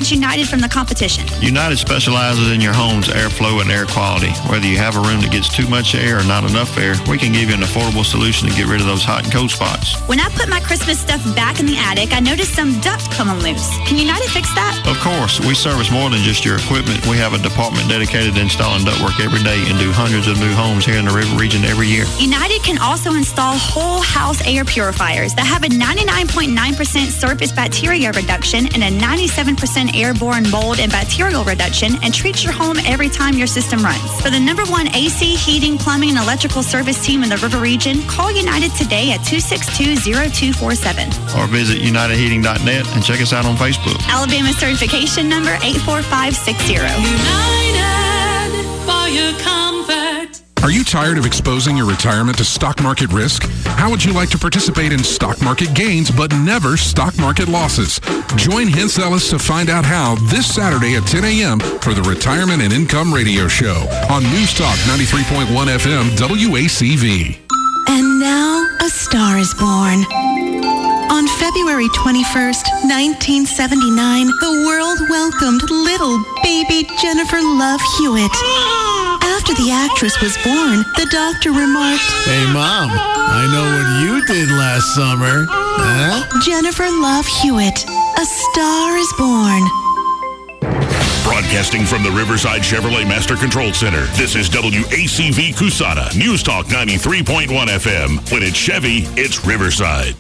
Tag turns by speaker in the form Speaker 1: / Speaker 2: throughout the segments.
Speaker 1: differentiates United from the competition?
Speaker 2: United specializes in your home's airflow and air quality. Whether you have a room that gets too much air or not enough air, we can give you an affordable solution to get rid of those hot and cold spots.
Speaker 1: When I put my Christmas stuff back in the attic, I noticed some duct coming loose. Can United fix that?
Speaker 2: Of course, we service more than just your equipment. We have a department dedicated to installing ductwork every day and do hundreds of new homes here in the River region every year.
Speaker 1: United can also install whole house air purifiers that have a 99.9% surface bacteria reduction and a 97% airborne mold and bacterial reduction, and treat your home every time your system runs. For the #1 AC, heating, plumbing, and electrical service team in the River region, call United today at 262-0247.
Speaker 2: Or visit UnitedHeating.net and check us out on Facebook.
Speaker 1: Alabama certification number 84560.
Speaker 3: United for your comfort.
Speaker 4: Are you tired of exposing your retirement to stock market risk? How would you like to participate in stock market gains but never stock market losses? Join Hintz Ellis to find out how this Saturday at 10 a.m. for the Retirement and Income Radio Show on News Talk 93.1 FM WACV.
Speaker 5: And now a star is born. On February 21st, 1979, the world welcomed little baby Jennifer Love Hewitt. After the actress was born, the doctor remarked,
Speaker 6: "Hey, Mom, I know what you did last summer." Huh?
Speaker 5: Jennifer Love Hewitt, a star is born.
Speaker 7: Broadcasting from the Riverside Chevrolet Master Control Center, this is WACV Cusana, News Talk 93.1 FM. When it's Chevy, it's Riverside.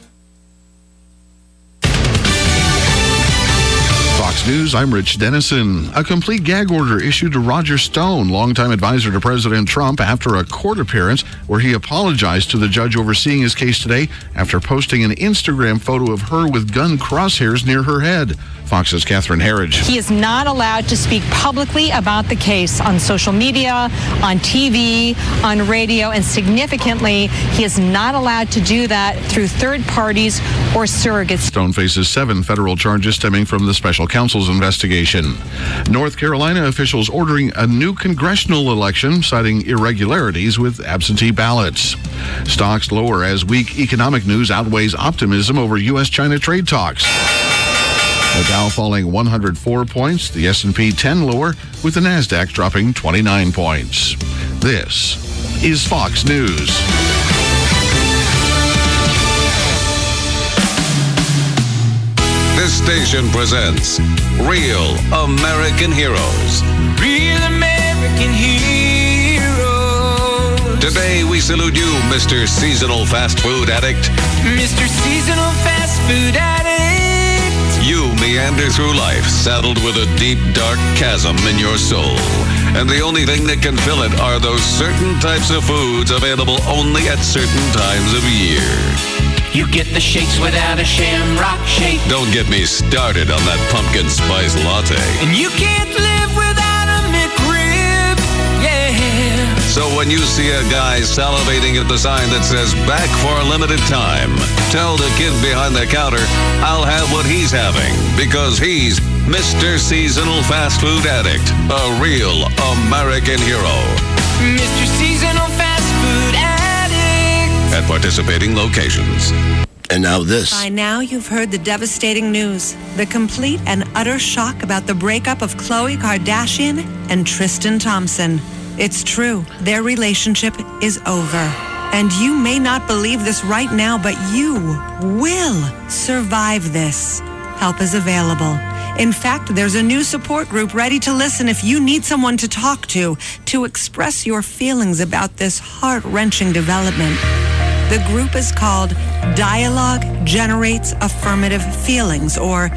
Speaker 8: Fox News, I'm Rich Dennison. A complete gag order issued to Roger Stone, longtime advisor to President Trump, after a court appearance where he apologized to the judge overseeing his case today after posting an Instagram photo of her with gun crosshairs near her head. Fox's Catherine Herridge.
Speaker 9: He is not allowed to speak publicly about the case on social media, on TV, on radio, and significantly, he is not allowed to do that through third parties or surrogates.
Speaker 8: Stone faces 7 federal charges stemming from the special counsel's investigation. North Carolina officials ordering a new congressional election, citing irregularities with absentee ballots. Stocks lower as weak economic news outweighs optimism over U.S.-China trade talks. The Dow falling 104 points, the S&P 10 lower, with the NASDAQ dropping 29 points. This is Fox News.
Speaker 10: This station presents Real American Heroes.
Speaker 3: Real American heroes.
Speaker 10: Today we salute you, Mr. Seasonal Fast Food Addict.
Speaker 3: Mr. Seasonal Fast Food Addict.
Speaker 10: You meander through life saddled with a deep, dark chasm in your soul. And the only thing that can fill it are those certain types of foods available only at certain times of year.
Speaker 3: You get the shakes without a shamrock shake.
Speaker 10: Don't get me started on that pumpkin spice latte.
Speaker 3: And you can't live without a McRib. Yeah.
Speaker 10: So when you see a guy salivating at the sign that says back for a limited time, tell the kid behind the counter, I'll have what he's having, because he's Mr. Seasonal Fast Food Addict, a real American hero.
Speaker 3: Mr. Seasonal Fast Food Addict.
Speaker 10: At participating locations.
Speaker 11: And now this.
Speaker 12: By now, you've heard the devastating news. The complete and utter shock about the breakup of Khloe Kardashian and Tristan Thompson. It's true. Their relationship is over. And you may not believe this right now, but you will survive this. Help is available. In fact, there's a new support group ready to listen if you need someone to talk to express your feelings about this heart-wrenching development. The group is called Dialogue Generates Affirmative Feelings, or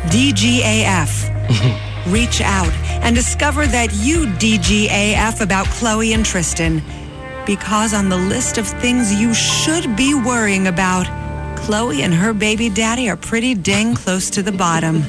Speaker 12: DGAF. Reach out and discover that you DGAF about Khloe and Tristan. Because on the list of things you should be worrying about, Khloe and her baby daddy are pretty dang close to the bottom.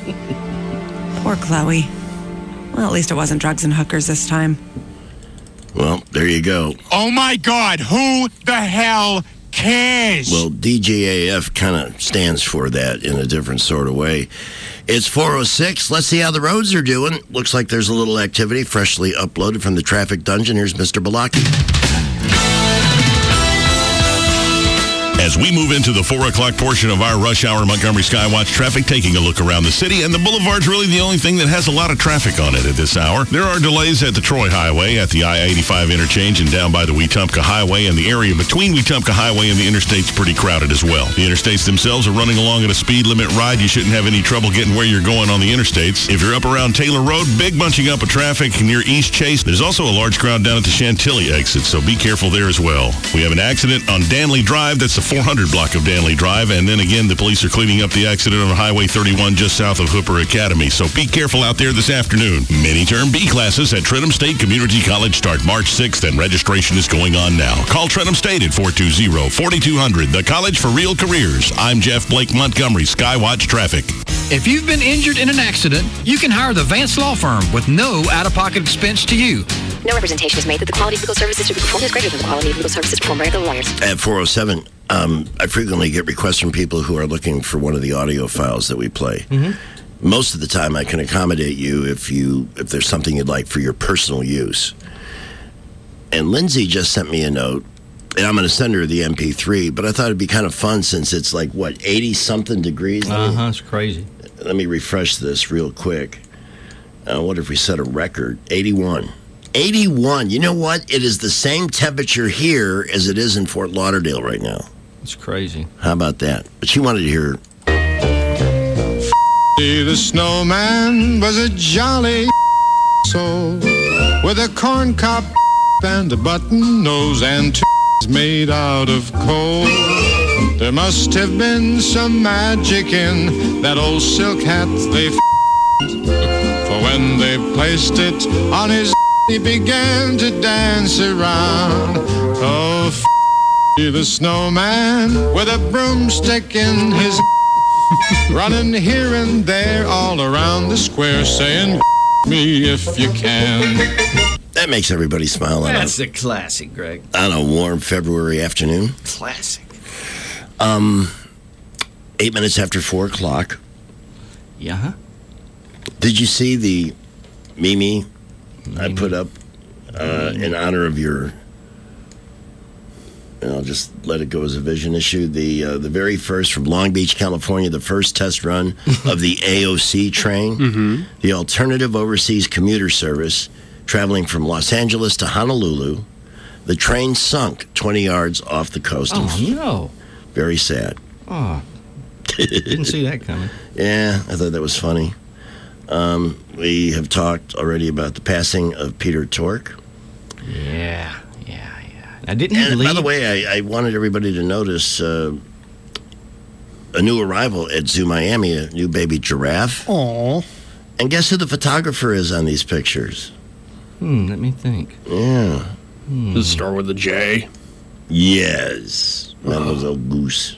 Speaker 12: Poor Khloe. Well, at least it wasn't drugs and hookers this time.
Speaker 11: Well, there you go.
Speaker 13: Oh, my God. Who the hell cares?
Speaker 11: Well, DGAF kind of stands for that in a different sort of way. It's 4:06. Let's see how the roads are doing. Looks like there's a little activity freshly uploaded from the traffic dungeon. Here's Mr. Balaki.
Speaker 7: As we move into the 4 o'clock portion of our rush hour Montgomery Skywatch traffic, taking a look around the city, and the boulevard's really the only thing that has a lot of traffic on it at this hour. There are delays at the Troy Highway, at the I-85 interchange, and down by the Wetumpka Highway, and the area between Wetumpka Highway and the interstate's pretty crowded as well. The interstates themselves are running along at a speed limit ride. You shouldn't have any trouble getting where you're going on the interstates. If you're up around Taylor Road, big bunching up of traffic near East Chase. There's also a large crowd down at the Chantilly exit, so be careful there as well. We have an accident on Danley Drive. That's the 400 block of Danley Drive. And then again, the police are cleaning up the accident on Highway 31 just south of Hooper Academy. So be careful out there this afternoon. Mini-term B classes at Trenton State Community College start March 6th, and registration is going on now. Call Trenton State at 420-4200, the College for Real Careers. I'm Jeff Blake, Montgomery Skywatch Traffic.
Speaker 14: If you've been injured in an accident, you can hire the Vance Law Firm with no out-of-pocket expense to you.
Speaker 15: No representation is made that the quality of legal services to be performed is greater than the quality of legal services performed by other lawyers.
Speaker 11: At 407, I frequently get requests from people who are looking for one of the audio files that we play.
Speaker 16: Mm-hmm.
Speaker 11: Most of the time, I can accommodate you if there's something you'd like for your personal use. And Lindsay just sent me a note, and I'm going to send her the MP3, but I thought it'd be kind of fun since it's like, 80-something degrees?
Speaker 16: It's crazy.
Speaker 11: Let me refresh this real quick. What if we set a record? 81. 81. You know what? It is the same temperature here as it is in Fort Lauderdale right now.
Speaker 16: It's crazy.
Speaker 11: How about that? But she wanted to hear.
Speaker 17: The snowman was a jolly soul with a corncob and a button nose and two made out of coal. There must have been some magic in that old silk hat they for when they placed it on his he began to dance around. Oh, the snowman with a broomstick in his running here and there all around the square saying me if you can.
Speaker 11: That makes everybody smile.
Speaker 16: That's a classic, Greg.
Speaker 11: On a warm February afternoon.
Speaker 16: Classic.
Speaker 11: 8 minutes after 4 o'clock.
Speaker 16: Yeah.
Speaker 11: Did you see the Mimi I put up in honor of your, and I'll just let it go as a vision issue, the very first from Long Beach, California, the first test run of the AOC train, the Alternative Overseas Commuter Service, traveling from Los Angeles to Honolulu. The train sunk 20 yards off the coast.
Speaker 16: Oh, no.
Speaker 11: Very sad.
Speaker 16: Oh, didn't see that coming.
Speaker 11: Yeah, I thought that was funny. We have talked already about the passing of Peter Tork.
Speaker 16: Yeah. Now, didn't he leave?
Speaker 11: By the way, I wanted everybody to notice a new arrival at Zoo Miami, a new baby giraffe.
Speaker 6: Aww.
Speaker 11: And guess who the photographer is on these pictures?
Speaker 16: Let me think.
Speaker 11: Yeah.
Speaker 6: Does it start with a J?
Speaker 11: Yes. Mademoiselle Goose.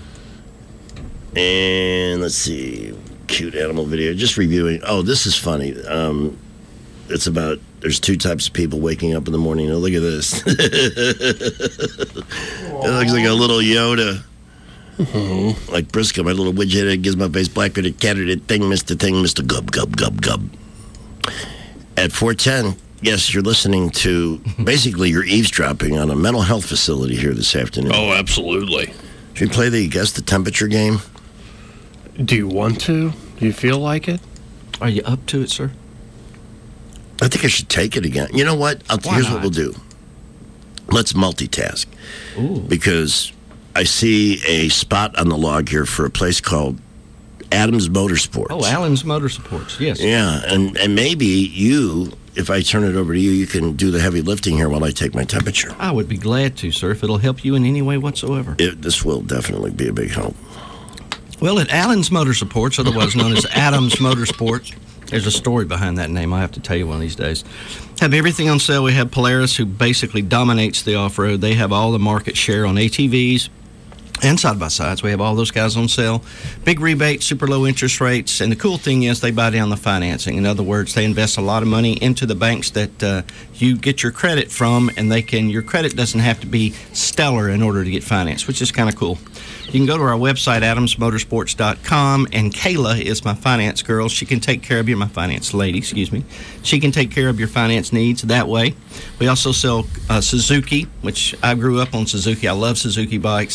Speaker 11: And let's see. Cute animal video. Just reviewing. Oh, this is funny. It's about, there's two types of people waking up in the morning. Oh, look at this. It looks like a little Yoda. Like Briscoe, my little widget gives my face black with a candidate thing, Mr. Gub, Gub, Gub, Gub. At 410, yes, you're listening to, basically you're eavesdropping on a mental health facility here this afternoon.
Speaker 6: Oh, absolutely.
Speaker 11: Should we play the Guess the Temperature game?
Speaker 6: Do you want to? Do you feel like it?
Speaker 16: Are you up to it, sir?
Speaker 11: I think I should take it again. You know what? Here's what we'll do. Let's multitask.
Speaker 16: Ooh.
Speaker 11: Because I see a spot on the log here for a place called Adams Motorsports.
Speaker 16: Oh, Adams Motorsports, yes.
Speaker 11: Yeah, and maybe you, if I turn it over to you, you can do the heavy lifting here while I take my temperature.
Speaker 16: I would be glad to, sir, if it'll help you in any way whatsoever.
Speaker 11: This will definitely be a big help.
Speaker 16: Well, at Allen's Motorsports, otherwise known as Adams Motorsports, there's a story behind that name I have to tell you one of these days. Have everything on sale. We have Polaris, who basically dominates the off-road. They have all the market share on ATVs and side-by-sides. We have all those guys on sale. Big rebates, super low interest rates, and the cool thing is they buy down the financing. In other words, they invest a lot of money into the banks that you get your credit from, and your credit doesn't have to be stellar in order to get financed, which is kind of cool. You can go to our website, adamsmotorsports.com, and Kayla is my finance girl. She can take care of you, my finance lady, excuse me. She can take care of your finance needs that way. We also sell Suzuki, which I grew up on Suzuki. I love Suzuki bikes.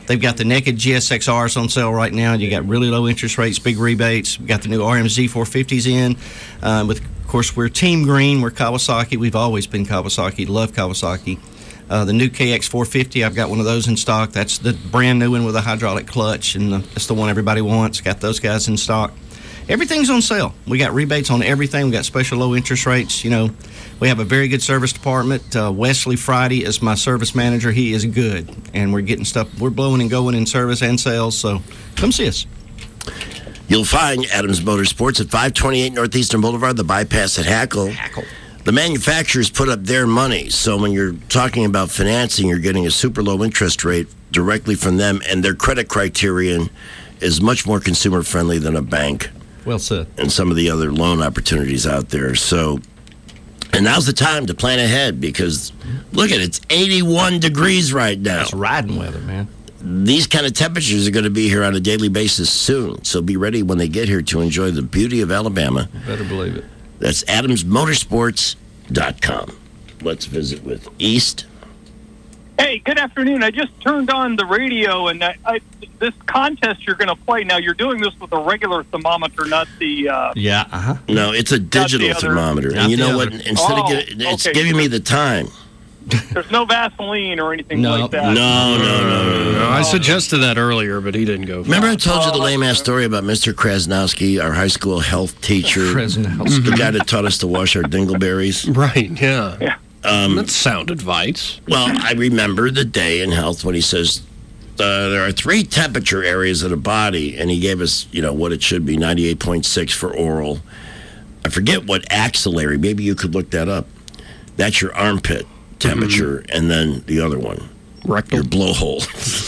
Speaker 16: They've got the naked GSX-Rs on sale right now. You got really low interest rates, big rebates. We've got the new RMZ 450s in. Of course, we're Team Green. We're Kawasaki. We've always been Kawasaki. Love Kawasaki. The new KX 450, I've got one of those in stock. That's the brand new one with a hydraulic clutch, and that's the one everybody wants. Got those guys in stock. Everything's on sale. We got rebates on everything. We got special low interest rates. You know, we have a very good service department. Wesley Friday is my service manager. He is good, and we're getting stuff. We're blowing and going in service and sales, so come see us.
Speaker 11: You'll find Adams Motorsports at 528 Northeastern Boulevard, the bypass at Hackle. The manufacturers put up their money, so when you're talking about financing, you're getting a super low interest rate directly from them, and their credit criterion is much more consumer friendly than a bank.
Speaker 16: Well said.
Speaker 11: And some of the other loan opportunities out there. So, and now's the time to plan ahead because look at it, it's 81 degrees right now.
Speaker 16: It's riding weather, man.
Speaker 11: These kind of temperatures are going to be here on a daily basis soon, so be ready when they get here to enjoy the beauty of Alabama.
Speaker 16: You better believe it.
Speaker 11: That's AdamsMotorsports.com. Let's visit with East.
Speaker 18: Hey, good afternoon. I just turned on the radio, and this contest you're going to play now, you're doing this with a regular thermometer, not the...
Speaker 11: No, it's a digital thermometer. And you know what? Instead of it's giving me the time.
Speaker 18: There's no Vaseline or anything like that.
Speaker 11: No.
Speaker 19: I suggested that earlier, but he didn't go.
Speaker 11: Remember I told you the lame-ass story about Mr. Krasnowski, our high school health teacher?
Speaker 16: Krasnowski.
Speaker 11: The guy that taught us to wash our dingleberries?
Speaker 19: Right, yeah. That's sound advice.
Speaker 11: Well, I remember the day in health when he says, there are 3 temperature areas of the body, and he gave us, what it should be, 98.6 for oral. I forget what axillary. Maybe you could look that up. That's your armpit temperature, and then the other one.
Speaker 19: Rectal.
Speaker 11: Your blowhole.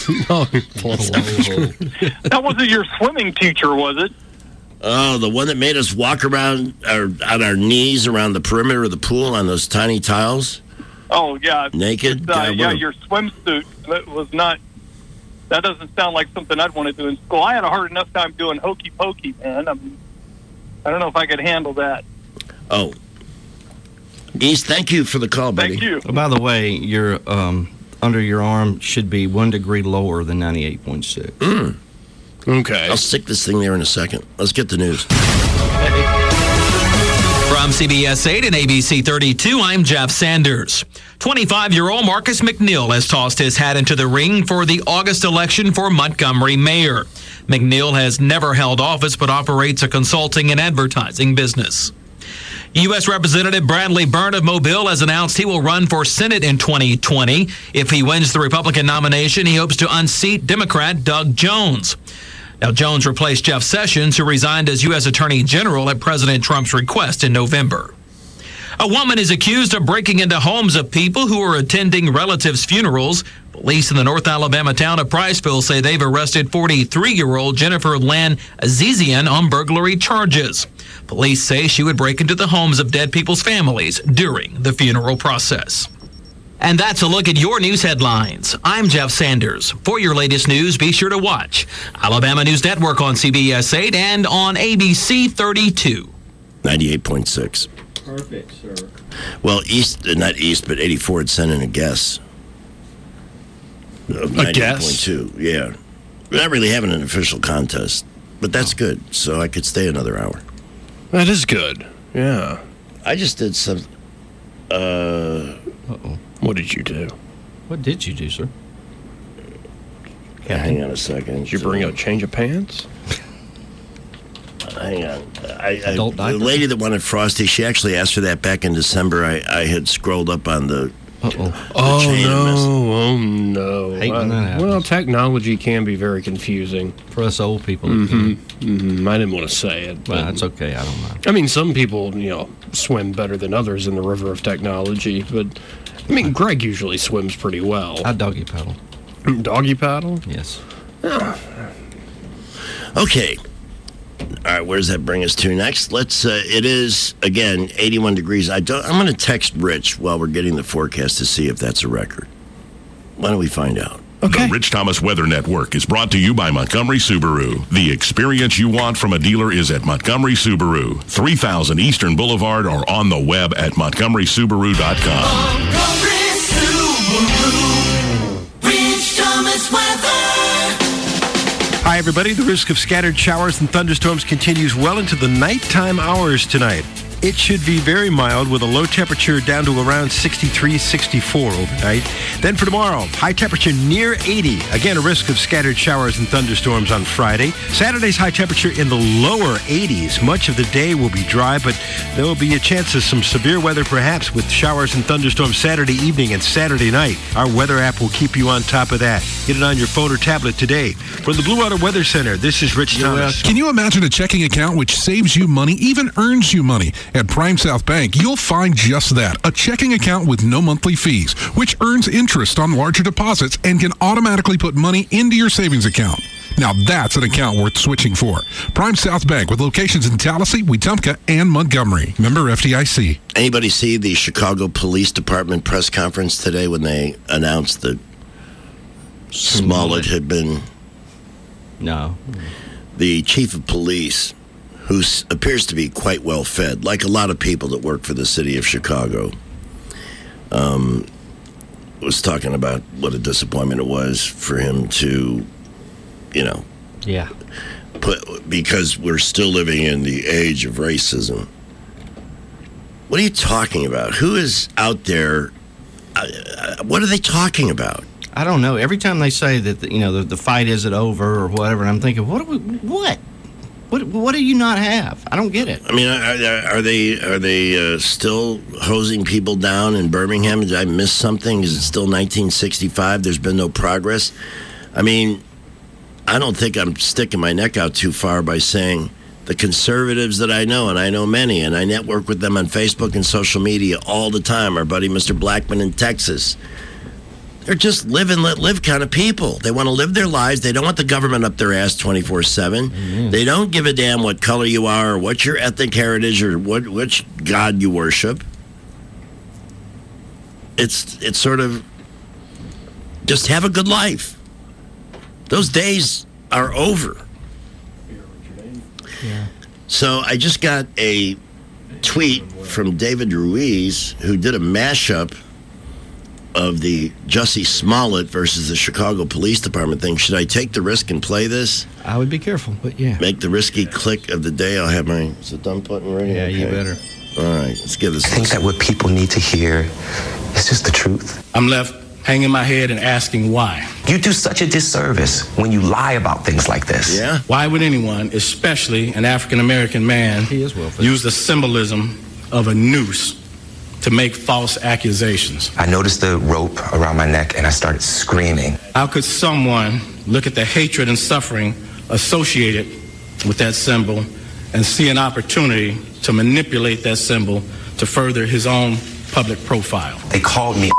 Speaker 18: Blowhole. That wasn't your swimming teacher, was it?
Speaker 11: Oh, the one that made us walk around on our knees around the perimeter of the pool on those tiny tiles?
Speaker 18: Oh, yeah.
Speaker 11: Naked?
Speaker 18: Your swimsuit. That doesn't sound like something I'd want to do in school. I had a hard enough time doing hokey pokey, man. I don't know if I could handle that.
Speaker 11: Oh. East, thank you for the call, buddy.
Speaker 18: Thank you.
Speaker 16: Oh, by the way, your under your arm should be 1 degree lower than 98.6.
Speaker 19: Okay.
Speaker 11: I'll stick this thing there in a second. Let's get the news.
Speaker 20: From CBS 8 and ABC 32, I'm Jeff Sanders. 25-year-old Marcus McNeil has tossed his hat into the ring for the August election for Montgomery mayor. McNeil has never held office but operates a consulting and advertising business. U.S. Representative Bradley Byrne of Mobile has announced he will run for Senate in 2020. If he wins the Republican nomination, he hopes to unseat Democrat Doug Jones. Now, Jones replaced Jeff Sessions, who resigned as U.S. Attorney General at President Trump's request in November. A woman is accused of breaking into homes of people who are attending relatives' funerals. Police in the North Alabama town of Priceville say they've arrested 43-year-old Jennifer Lan Azizian on burglary charges. Police say she would break into the homes of dead people's families during the funeral process. And that's a look at your news headlines. I'm Jeff Sanders. For your latest news, be sure to watch Alabama News Network on CBS 8 and on ABC 32.
Speaker 11: 98.6.
Speaker 16: Perfect, sir.
Speaker 11: Well, not East, but 84 had sent in a guess. Of
Speaker 19: a guess?
Speaker 11: 98.2, yeah. We're not really having an official contest, but that's good, so I could stay another hour.
Speaker 19: That is good, yeah.
Speaker 11: I just did some...
Speaker 16: Uh-oh.
Speaker 19: What did you do?
Speaker 16: What did you do, sir?
Speaker 11: Hang on a second.
Speaker 19: Did you bring a change of pants?
Speaker 11: Hang on. The lady that wanted Frosty, she actually asked for that back in December. I had scrolled up on the...
Speaker 19: Oh, no.
Speaker 16: Hate when that happens.
Speaker 19: Well, technology can be very confusing.
Speaker 16: For us old people.
Speaker 19: I didn't want to say it.
Speaker 16: Well, that's okay. I don't mind.
Speaker 19: I mean, some people, swim better than others in the river of technology, but... I mean, Greg usually swims pretty well.
Speaker 16: I doggy paddle.
Speaker 19: Doggy paddle?
Speaker 16: Yes.
Speaker 11: Okay. All right, where does that bring us to next? It is, again, 81 degrees. I'm going to text Rich while we're getting the forecast to see if that's a record. Why don't we find out?
Speaker 7: Okay. The Rich Thomas Weather Network is brought to you by Montgomery Subaru. The experience you want from a dealer is at Montgomery Subaru, 3000 Eastern Boulevard, or on the web at montgomerysubaru.com.
Speaker 3: Montgomery Subaru, Rich Thomas Weather.
Speaker 21: Hi, everybody. The risk of scattered showers and thunderstorms continues well into the nighttime hours tonight. It should be very mild with a low temperature down to around 63, 64 overnight. Then for tomorrow, high temperature near 80. Again, a risk of scattered showers and thunderstorms on Friday. Saturday's high temperature in the lower 80s. Much of the day will be dry, but there will be a chance of some severe weather perhaps with showers and thunderstorms Saturday evening and Saturday night. Our weather app will keep you on top of that. Get it on your phone or tablet today. From the Blue Water Weather Center, this is Rich Thomas.
Speaker 4: Can you imagine a checking account which saves you money, even earns you money? At Prime South Bank, you'll find just that, a checking account with no monthly fees, which earns interest on larger deposits and can automatically put money into your savings account. Now that's an account worth switching for. Prime South Bank with locations in Tallahassee, Wetumpka, and Montgomery. Member FDIC.
Speaker 11: Anybody see the Chicago Police Department press conference today when they announced that Smollett had been...
Speaker 16: No.
Speaker 11: The chief of police, who appears to be quite well fed, like a lot of people that work for the city of Chicago, was talking about what a disappointment it was for him to,
Speaker 16: Yeah.
Speaker 11: because we're still living in the age of racism. What are you talking about? Who is out there? What are they talking about?
Speaker 16: I don't know. Every time they say that, the fight isn't over or whatever, I'm thinking, what? What do you not have? I don't get it.
Speaker 11: I mean, are they still hosing people down in Birmingham? Did I miss something? Is it still 1965? There's been no progress? I mean, I don't think I'm sticking my neck out too far by saying the conservatives that I know, and I know many, and I network with them on Facebook and social media all the time, our buddy Mr. Blackman in Texas. They're just live and let live kind of people. They want to live their lives. They don't want the government up their ass 24/7.
Speaker 16: Mm-hmm.
Speaker 11: They don't give a damn what color you are or what your ethnic heritage or which God you worship. It's sort of just have a good life. Those days are over.
Speaker 16: Yeah.
Speaker 11: So I just got a tweet from David Ruiz, who did a mashup of the Jussie Smollett versus the Chicago Police Department thing. Should I take the risk and play this?
Speaker 16: I would be careful, but yeah.
Speaker 11: Make the risky click of the day. I'll have my... Is it done button ready?
Speaker 16: Yeah,
Speaker 11: okay.
Speaker 16: you better.
Speaker 11: All right, let's give this...
Speaker 22: I think that what people need to hear is just the truth.
Speaker 23: I'm left hanging my head and asking why.
Speaker 22: You do such a disservice when you lie about things like this.
Speaker 11: Yeah?
Speaker 23: Why would anyone, especially an African-American man, use the symbolism of a noose to make false accusations?
Speaker 22: I noticed the rope around my neck and I started screaming.
Speaker 23: How could someone look at the hatred and suffering associated with that symbol and see an opportunity to manipulate that symbol to further his own public profile?
Speaker 22: They called me.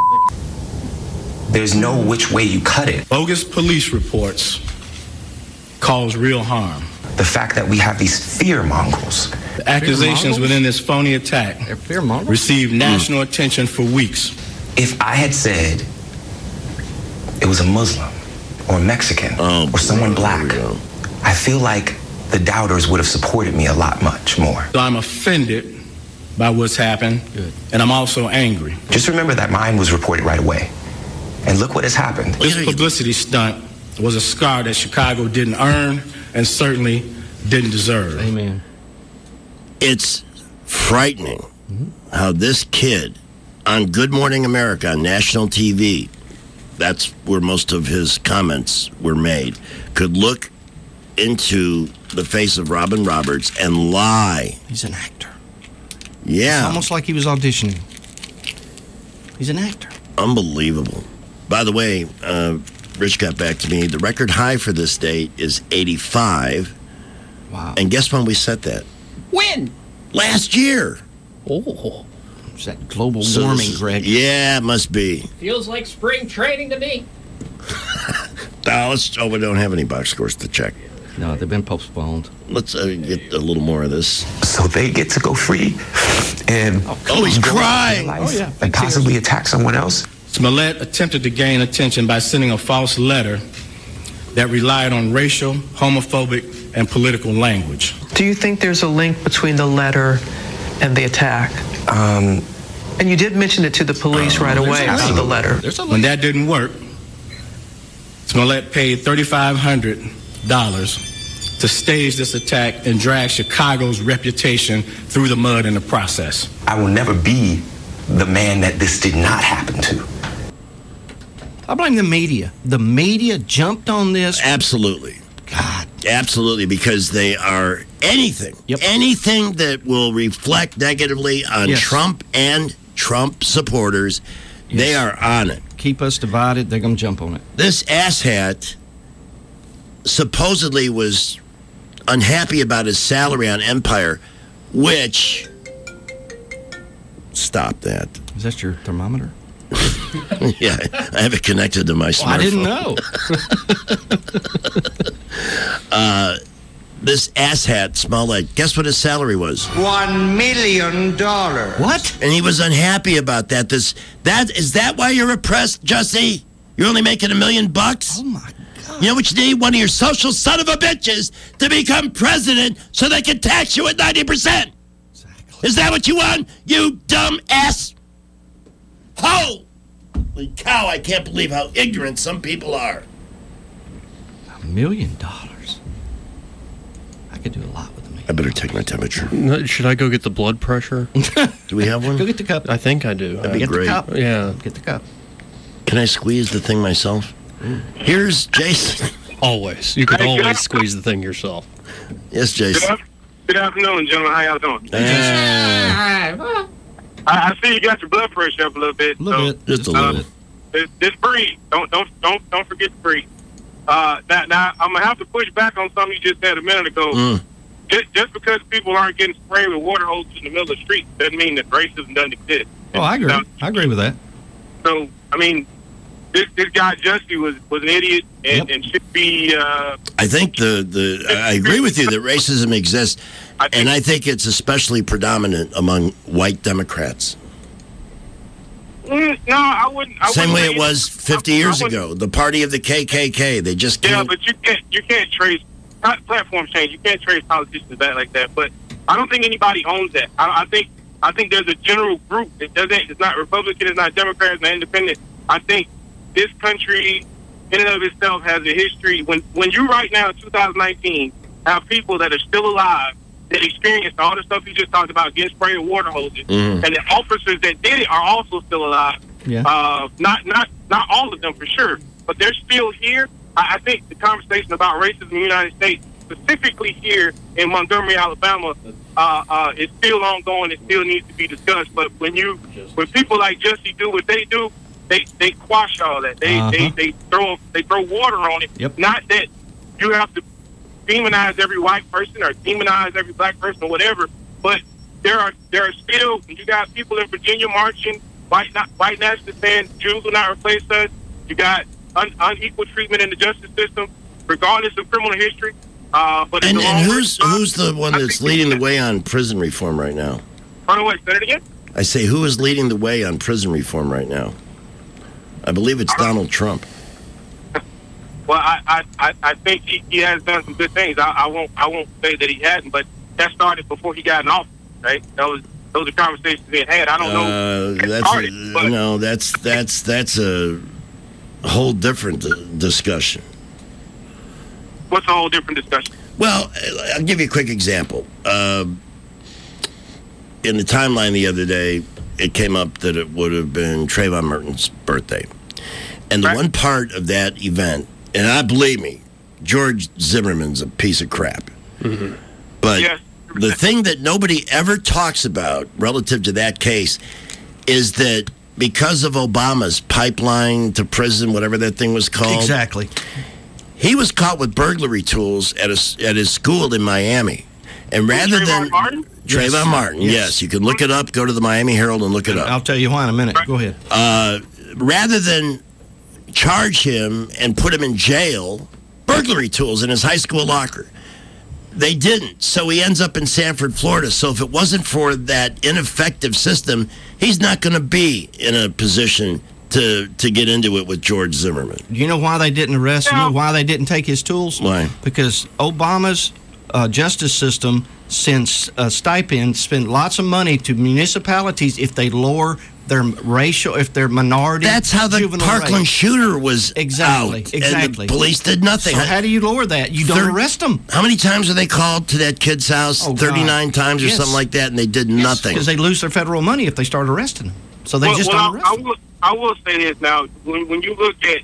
Speaker 22: There's no which way you cut it.
Speaker 23: Bogus police reports cause real harm.
Speaker 22: The fact that we have these fear mongrels.
Speaker 23: The accusations within this phony attack received national attention for weeks.
Speaker 22: If I had said it was a Muslim or a Mexican or someone black, I feel like the doubters would have supported me a lot much more.
Speaker 23: So I'm offended by what's happened, and I'm also angry.
Speaker 22: Just remember that mine was reported right away. And look what has happened.
Speaker 23: This publicity stunt was a scar that Chicago didn't earn and certainly didn't deserve.
Speaker 16: Amen.
Speaker 11: It's frightening how this kid on Good Morning America on national TV, that's where most of his comments were made, could look into the face of Robin Roberts and lie.
Speaker 16: He's an actor.
Speaker 11: Yeah.
Speaker 16: It's almost like he was auditioning. He's an actor.
Speaker 11: Unbelievable. By the way, Rich got back to me. The record high for this date is 85.
Speaker 16: Wow.
Speaker 11: And guess when we set that?
Speaker 19: When?
Speaker 11: Last year.
Speaker 19: Oh.
Speaker 16: It's that global warming, Greg.
Speaker 11: Yeah, it must be.
Speaker 19: Feels like spring training to me.
Speaker 11: We don't have any box scores to check.
Speaker 16: No, they've been postponed.
Speaker 11: Let's get a little more of this.
Speaker 22: So they get to go free and
Speaker 11: he's crying.
Speaker 22: And possibly attack someone else.
Speaker 23: Smollett attempted to gain attention by sending a false letter that relied on racial, homophobic, and political language.
Speaker 24: Do you think there's a link between the letter and the attack? And you did mention it to the police right away about the letter.
Speaker 23: When that didn't work, Smollett paid $3,500 to stage this attack and drag Chicago's reputation through the mud in the process.
Speaker 22: I will never be the man that this did not happen to.
Speaker 16: I blame the media. The media jumped on this.
Speaker 11: Absolutely. God. Absolutely, because they are anything that will reflect negatively on Trump and Trump supporters, they are on it.
Speaker 16: Keep us divided, they're going to jump on it.
Speaker 11: This asshat supposedly was unhappy about his salary on Empire, which... Stop that.
Speaker 16: Is that your thermometer?
Speaker 11: Yeah, I have it connected to my smartphone.
Speaker 16: I didn't know.
Speaker 11: This asshat, Smollett, guess what his salary was?
Speaker 1: $1 million.
Speaker 11: What? And he was unhappy about that. Is that why you're oppressed, Jussie? You're only making $1 million? Oh
Speaker 16: my God.
Speaker 11: You know what you need? One of your social son of a bitches to become president so they can tax you at 90%. Exactly. Is that what you want? You dumb ass. Holy cow, I can't believe how ignorant some people are.
Speaker 16: $1 million. I could do a lot with $1 million.
Speaker 11: I better take my temperature.
Speaker 19: Should I go get the blood pressure?
Speaker 11: Do we have one?
Speaker 16: Go get the cup.
Speaker 19: I think I do.
Speaker 11: That'd be great.
Speaker 16: The cup.
Speaker 19: Yeah.
Speaker 16: Get the cup.
Speaker 11: Can I squeeze the thing myself? Here's Jason.
Speaker 19: Always. You could always squeeze the thing yourself.
Speaker 11: Yes, Jason.
Speaker 2: Good afternoon, gentlemen. How y'all doing? I see you got your blood pressure up a little bit.
Speaker 11: Just a little bit.
Speaker 2: Just breathe. Don't forget to breathe. Now I'm gonna have to push back on something you just said a minute ago. Just because people aren't getting sprayed with water hoses in the middle of the street doesn't mean that racism doesn't exist.
Speaker 16: Oh, I agree. I agree with that.
Speaker 2: So I mean, this guy Jussie was an idiot and should be.
Speaker 11: I think I agree with you that racism exists, and I think it's especially predominant among white Democrats.
Speaker 2: No, I wouldn't.
Speaker 11: Same way it was 50 years ago. The party of the KKK. They just can't.
Speaker 2: Yeah, but you can't trace platforms change. You can't trace politicians back like that. But I don't think anybody owns that. I think there's a general group. It's not Republican. It's not Democrat. It's not Independent. I think this country, in and of itself, has a history. When you right now in 2019 have people that are still alive that experienced all the stuff you just talked about, getting sprayed with water hoses, and the officers that did it are also still alive.
Speaker 16: Yeah.
Speaker 2: Not all of them for sure, but they're still here. I think the conversation about racism in the United States, specifically here in Montgomery, Alabama, is still ongoing. It still needs to be discussed. But when people like Jussie do what they do, they quash all that. They throw water on it.
Speaker 16: Yep.
Speaker 2: Not that you have to demonize every white person or demonize every black person or whatever, but there are still, you got people in Virginia marching, white nationalists saying Jews will not replace us. You got unequal treatment in the justice system, regardless of criminal history. But
Speaker 11: and who's the one that's leading the way on prison reform right now?
Speaker 2: Hold on, wait, say it again?
Speaker 11: I say, who is leading the way on prison reform right now? I believe it's Donald Trump.
Speaker 2: Well, I think he has done some good things. I won't say that he hasn't, but that started before he got in office, right? Those are conversations being had. I don't know. That's
Speaker 11: a whole different discussion.
Speaker 2: What's a whole different discussion?
Speaker 11: Well, I'll give you a quick example. In the timeline the other day, it came up that it would have been Trayvon Martin's birthday. And the one part of that event, and believe me, George Zimmerman's a piece of crap. Mm-hmm. But the thing that nobody ever talks about relative to that case is that because of Obama's pipeline to prison, whatever that thing was called.
Speaker 16: Exactly.
Speaker 11: He was caught with burglary tools at his school in Miami. And rather than Trayvon Martin, yes, you can look it up. Go to the Miami Herald and look it up.
Speaker 16: I'll tell you why in a minute. Go ahead.
Speaker 11: Rather than charge him and put him in jail, burglary tools in his high school locker, they didn't. So he ends up in Sanford, Florida. So if it wasn't for that ineffective system, he's not going to be in a position to get into it with George Zimmerman.
Speaker 16: You know why they didn't arrest him? You know why they didn't take his tools?
Speaker 11: Why?
Speaker 16: Because Obama's justice system sends stipends, spend lots of money to municipalities if they lower they're racial, if they're minority.
Speaker 11: That's how the
Speaker 16: juvenile
Speaker 11: Parkland
Speaker 16: rape.
Speaker 11: shooter was
Speaker 16: Exactly,
Speaker 11: out,
Speaker 16: exactly.
Speaker 11: and the police did nothing.
Speaker 16: So how do you lower that? You don't arrest them.
Speaker 11: How many times were they called to that kid's house?
Speaker 16: Oh,
Speaker 11: 39
Speaker 16: God.
Speaker 11: times or
Speaker 16: Yes.
Speaker 11: something like that, and they did nothing.
Speaker 16: Because they lose their federal money if they start arresting them. So they just don't arrest them.
Speaker 2: I will say this now. When you look at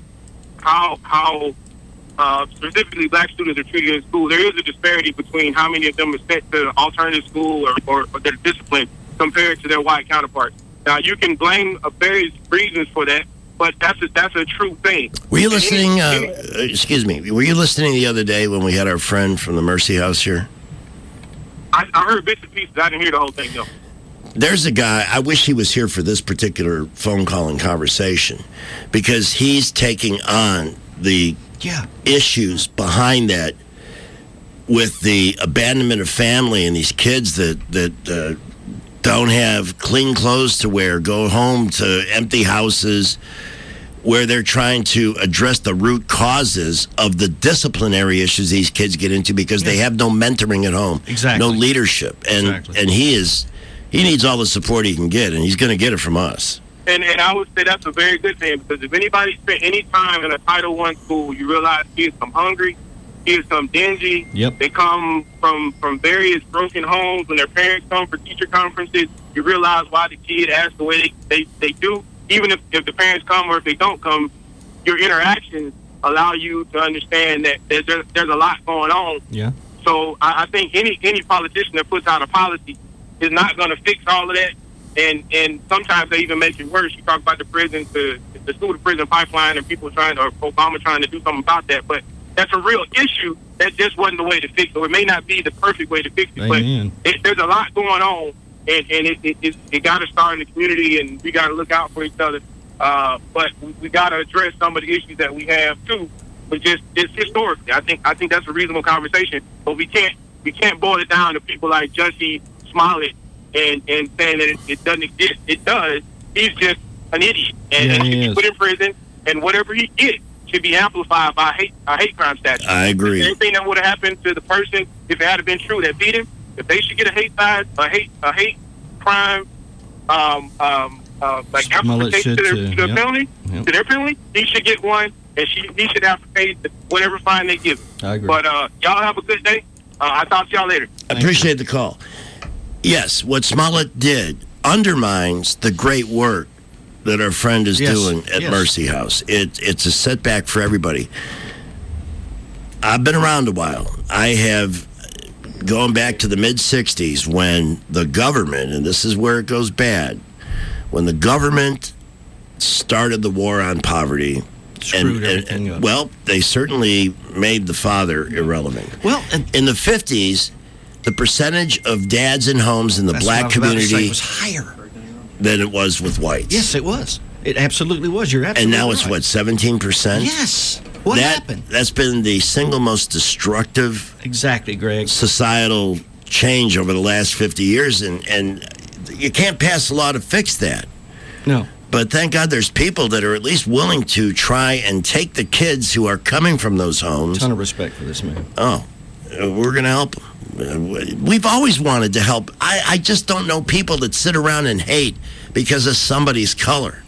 Speaker 2: how specifically black students are treated in school, there is a disparity between how many of them are sent to alternative school or they're disciplined compared to their white counterparts. Now, you can blame various reasons for that, but that's a true thing.
Speaker 11: Were you listening? Excuse me. Were you listening the other day when we had our friend from the Mercy House here?
Speaker 2: I heard bits and pieces. I didn't hear the whole thing, though.
Speaker 11: There's a guy, I wish he was here for this particular phone call and conversation, because he's taking on the issues behind that with the abandonment of family and these kids that don't have clean clothes to wear, go home to empty houses, where they're trying to address the root causes of the disciplinary issues these kids get into because they have no mentoring at home, no leadership, and he needs all the support he can get, and he's going to get it from us.
Speaker 2: And I would say that's a very good thing, because if anybody spent any time in a Title I school, you realize kids come hungry, kids come dingy.
Speaker 16: Yep.
Speaker 2: They come from various broken homes. When their parents come for teacher conferences, you realize why the kid acts the way they do. Even if the parents come or if they don't come, your interactions allow you to understand that there's a lot going on.
Speaker 16: Yeah.
Speaker 2: So I think any politician that puts out a policy is not going to fix all of that. And sometimes they even make it worse. You talk about the school to prison pipeline and people Obama trying to do something about that. But that's a real issue. That just wasn't the way to fix it. Or it may not be the perfect way to fix it.
Speaker 16: Amen.
Speaker 2: But there's a lot going on. And it got to start in the community, and we got to look out for each other. But we got to address some of the issues that we have too. But just historically, I think that's a reasonable conversation. But we can't boil it down to people like Jussie Smollett and saying that it doesn't exist. It does. He's just an idiot, and he should be put in prison. And whatever he did should be amplified by a hate crime statute.
Speaker 11: I agree.
Speaker 2: Anything that would have happened to the person if it had been true that beat him, if they should get a hate crime, like amplification to their penalty, to their penalty, he should get one, and he should have to pay whatever fine they give.
Speaker 16: I agree.
Speaker 2: But y'all have a good day. I'll talk to y'all later.
Speaker 11: I appreciate the call. Yes, what Smollett did undermines the great work that our friend is doing at Mercy House. It's a setback for everybody. I've been around a while. I have, going back to the mid-'60s, when the government, and this is where it goes bad, when the government started the war on poverty, and well, they certainly made the father irrelevant.
Speaker 16: Well,
Speaker 11: in the 50s, the percentage of dads in homes in the black community
Speaker 16: was higher
Speaker 11: than it was with whites.
Speaker 16: Yes, it was. It absolutely was. You're absolutely
Speaker 11: right. And now it's, what, 17%?
Speaker 16: Yes. What happened?
Speaker 11: That's been the single most destructive
Speaker 16: Greg.
Speaker 11: Societal change over the last 50 years, and you can't pass a law to fix that.
Speaker 16: No.
Speaker 11: But thank God there's people that are at least willing to try and take the kids who are coming from those homes.
Speaker 16: A ton of respect for this man.
Speaker 11: Oh, we're going to help them. We've always wanted to help. I just don't know people that sit around and hate because of somebody's color.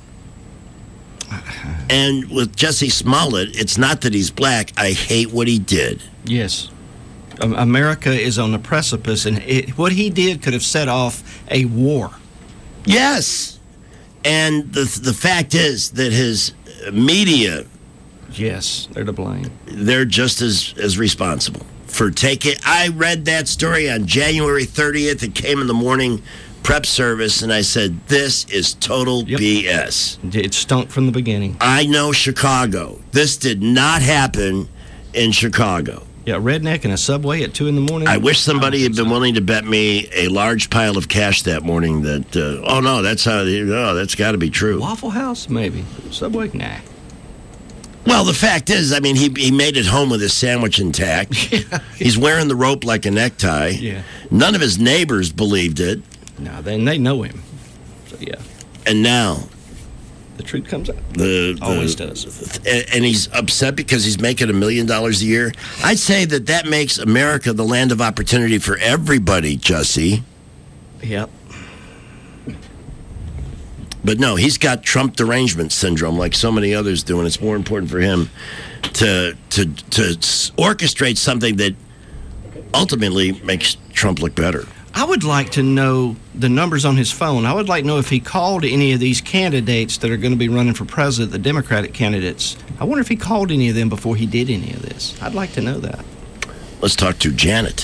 Speaker 11: And with Jussie Smollett, it's not that he's black. I hate what he did.
Speaker 16: Yes. America is on the precipice, and what he did could have set off a war.
Speaker 11: Yes. And the fact is that his media...
Speaker 16: Yes, they're to blame.
Speaker 11: They're just as responsible for taking... I read that story on January 30th. It came in the morning prep service, and I said, this is total BS.
Speaker 16: It stunk from the beginning.
Speaker 11: I know Chicago. This did not happen in Chicago.
Speaker 16: Yeah, redneck in a Subway at 2 in the morning.
Speaker 11: I wish somebody had been willing to bet me a large pile of cash that morning that, that's got to be true.
Speaker 16: Waffle House, maybe. Subway, nah.
Speaker 11: Well, the fact is, I mean, he made it home with his sandwich intact. He's wearing the rope like a necktie.
Speaker 16: Yeah.
Speaker 11: None of his neighbors believed it.
Speaker 16: No, then they know him. So, yeah.
Speaker 11: And now...
Speaker 16: the truth comes out.
Speaker 11: Always does. And he's upset because he's making $1 million a year. I'd say that makes America the land of opportunity for everybody, Jussie.
Speaker 16: Yep.
Speaker 11: But no, he's got Trump derangement syndrome like so many others do, and it's more important for him to orchestrate something that ultimately makes Trump look better.
Speaker 16: I would like to know the numbers on his phone. I would like to know if he called any of these candidates that are going to be running for president, the Democratic candidates. I wonder if he called any of them before he did any of this. I'd like to know that.
Speaker 11: Let's talk to Janet.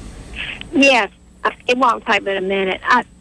Speaker 5: Yes, it won't take but a minute.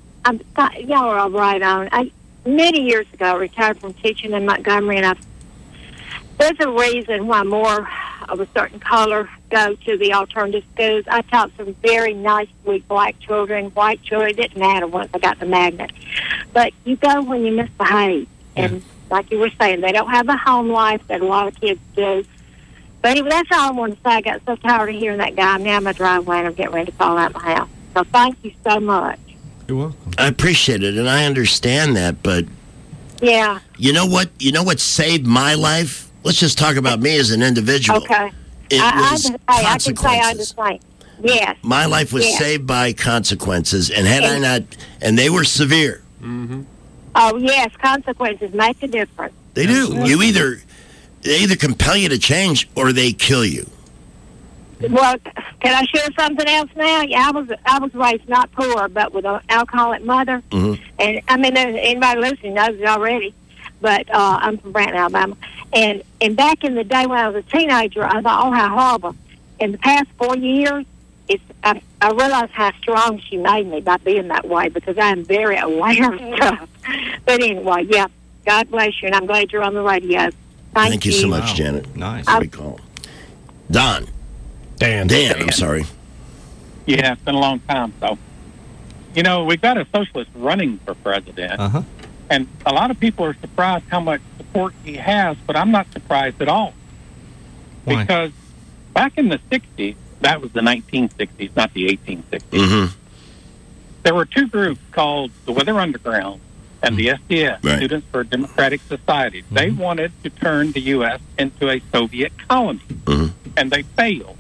Speaker 5: Y'all are all right on. Many years ago, I retired from teaching in Montgomery, and there's a reason why more of a certain color go to the alternative schools. I taught some very nice, sweet black children, white children. It didn't matter once I got the magnet. But you go when you misbehave. And like you were saying, they don't have a home life that a lot of kids do. But anyway, that's all I wanted to say. I got so tired of hearing that guy. Now I'm going to drive away and I'm getting ready to fall out of my house. So thank you so much.
Speaker 16: You're welcome.
Speaker 11: I appreciate it, and I understand that, but
Speaker 5: yeah.
Speaker 11: You know what saved my life? Let's just talk about me as an individual.
Speaker 5: Okay.
Speaker 11: I can say
Speaker 5: I understand. Yes.
Speaker 11: My life was saved by consequences, and had I not, and they were severe.
Speaker 5: Mm-hmm. Oh, yes, consequences make a difference.
Speaker 11: They do. They either compel you to change or they kill you.
Speaker 5: Well, can I share something else now? Yeah, I was raised not poor, but with an alcoholic mother. Mm-hmm. And I mean, anybody listening knows it already. But I'm from Branton, Alabama. And back in the day when I was a teenager, I thought, oh, how horrible. In the past 4 years, I realized how strong she made me by being that way, because I am very aware of stuff. But anyway, yeah, God bless you, and I'm glad you're on the radio. Thank you
Speaker 11: so much, Janet.
Speaker 16: Nice.
Speaker 11: Great call. Don. Dan, I'm sorry.
Speaker 18: Yeah, it's been a long time. So, we've got a socialist running for president.
Speaker 16: Uh-huh.
Speaker 18: And a lot of people are surprised how much support he has, but I'm not surprised at all.
Speaker 16: Why?
Speaker 18: Because back in the 60s, that was the 1960s, not the 1860s,
Speaker 11: mm-hmm.
Speaker 18: there were two groups called the Weather Underground and the SDS,
Speaker 11: right.
Speaker 18: Students for a Democratic Society.
Speaker 16: Mm-hmm.
Speaker 18: They wanted to turn the U.S. into a Soviet colony,
Speaker 11: mm-hmm.
Speaker 18: and they failed.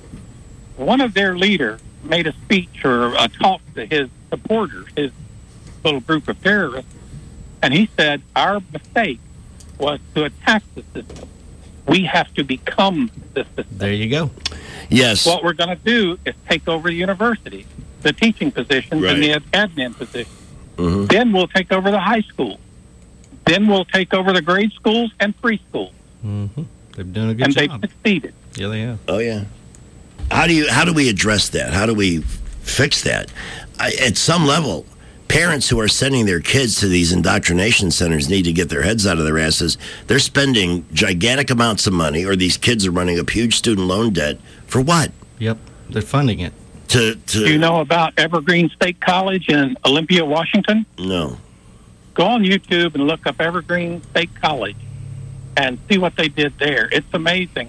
Speaker 18: One of their leaders made a speech or a talk to his supporters, his little group of terrorists, and he said, our mistake was to attack the system. We have to become the system.
Speaker 16: There you go.
Speaker 11: Yes.
Speaker 18: What we're going to do is take over the university, the teaching positions,
Speaker 11: right.
Speaker 18: and the admin positions.
Speaker 11: Mm-hmm.
Speaker 18: Then we'll take over the high school. Then we'll take over the grade schools and preschools.
Speaker 16: Mm-hmm. They've done a good
Speaker 18: and
Speaker 16: job.
Speaker 18: And they've succeeded.
Speaker 16: Yeah, they have.
Speaker 11: Oh, yeah. How do we address that? How do we fix that? At some level, parents who are sending their kids to these indoctrination centers need to get their heads out of their asses. They're spending gigantic amounts of money, or these kids are running up huge student loan debt for what?
Speaker 16: Yep, they're funding it.
Speaker 18: Do you know about Evergreen State College in Olympia, Washington?
Speaker 11: No.
Speaker 18: Go on YouTube and look up Evergreen State College and see what they did there. It's amazing.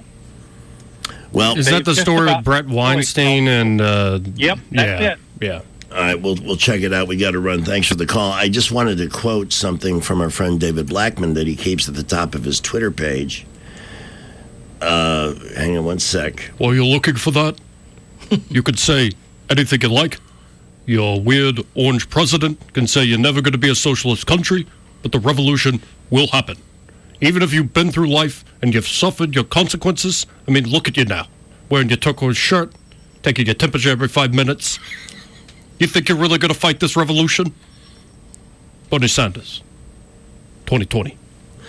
Speaker 11: Well,
Speaker 19: is that the story with Brett Weinstein and?
Speaker 18: Yep, that's it.
Speaker 19: Yeah.
Speaker 11: All right, we'll check it out. We got to run. Thanks for the call. I just wanted to quote something from our friend David Blackman that he keeps at the top of his Twitter page. Hang on one sec.
Speaker 8: While you're looking for that, you could say anything you like. Your weird orange president can say you're never going to be a socialist country, but the revolution will happen. Even if you've been through life and you've suffered your consequences, I mean, look at you now. Wearing your turquoise shirt, taking your temperature every 5 minutes. You think you're really going to fight this revolution? Bernie Sanders, 2020.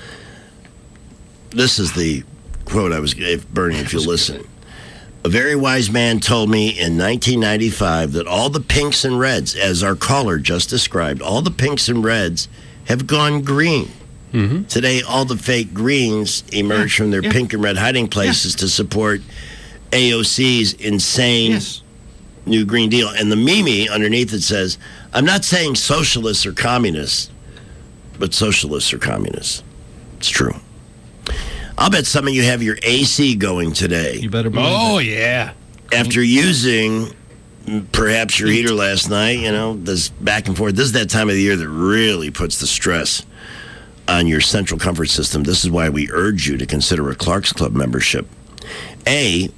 Speaker 11: This is the quote I was gave Bernie, if you listen. A very wise man told me in 1995 that all the pinks and reds, as our caller just described, all the pinks and reds have gone green.
Speaker 19: Mm-hmm.
Speaker 11: Today, all the fake greens emerge from their pink and red hiding places to support AOC's insane new Green Deal. And the Mimi underneath it says, I'm not saying socialists are communists, but socialists are communists. It's true. I'll bet some of you have your AC going today.
Speaker 16: You better believe
Speaker 19: Oh,
Speaker 16: it.
Speaker 19: yeah.
Speaker 11: After using perhaps your heater last night, this back and forth. This is that time of the year that really puts the stress on your central comfort system. This is why we urge you to consider a Clark's Club membership. A,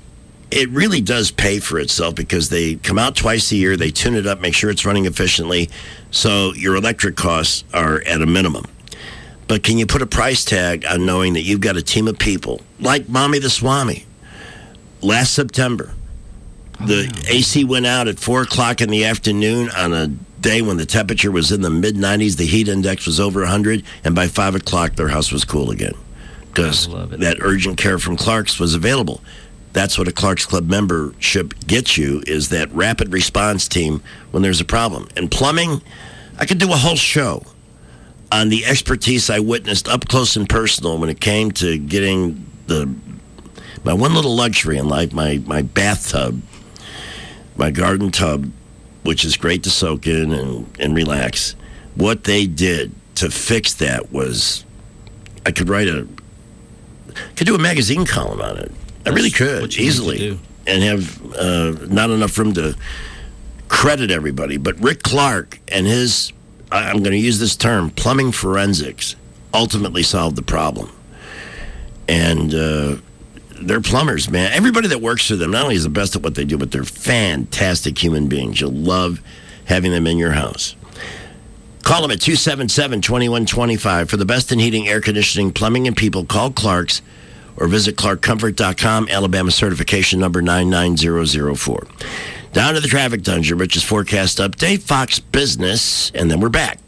Speaker 11: it really does pay for itself because they come out twice a year, they tune it up, make sure it's running efficiently, so your electric costs are at a minimum. But can you put a price tag on knowing that you've got a team of people, like Mommy the Swami? Last September, the AC went out at 4 o'clock in the afternoon on a day when the temperature was in the mid-90s, the heat index was over 100, and by 5 o'clock, their house was cool again because that urgent care from Clark's was available. That's what a Clark's Club membership gets you, is that rapid response team when there's a problem. And plumbing, I could do a whole show on the expertise I witnessed up close and personal when it came to getting my one little luxury in life, my bathtub, my garden tub, which is great to soak in and relax. What they did to fix that was, I could do a magazine column on it. I really could, easily, and have not enough room to credit everybody. But Rick Clark and his, I'm going to use this term, plumbing forensics, ultimately solved the problem. And they're plumbers, man. Everybody that works for them not only is the best at what they do, but they're fantastic human beings. You'll love having them in your house. Call them at 277-2125. For the best in heating, air conditioning, plumbing, and people, call Clark's or visit clarkcomfort.com, Alabama certification number 99004. Down to the traffic dungeon, Rich's forecast update, Fox Business, and then we're back.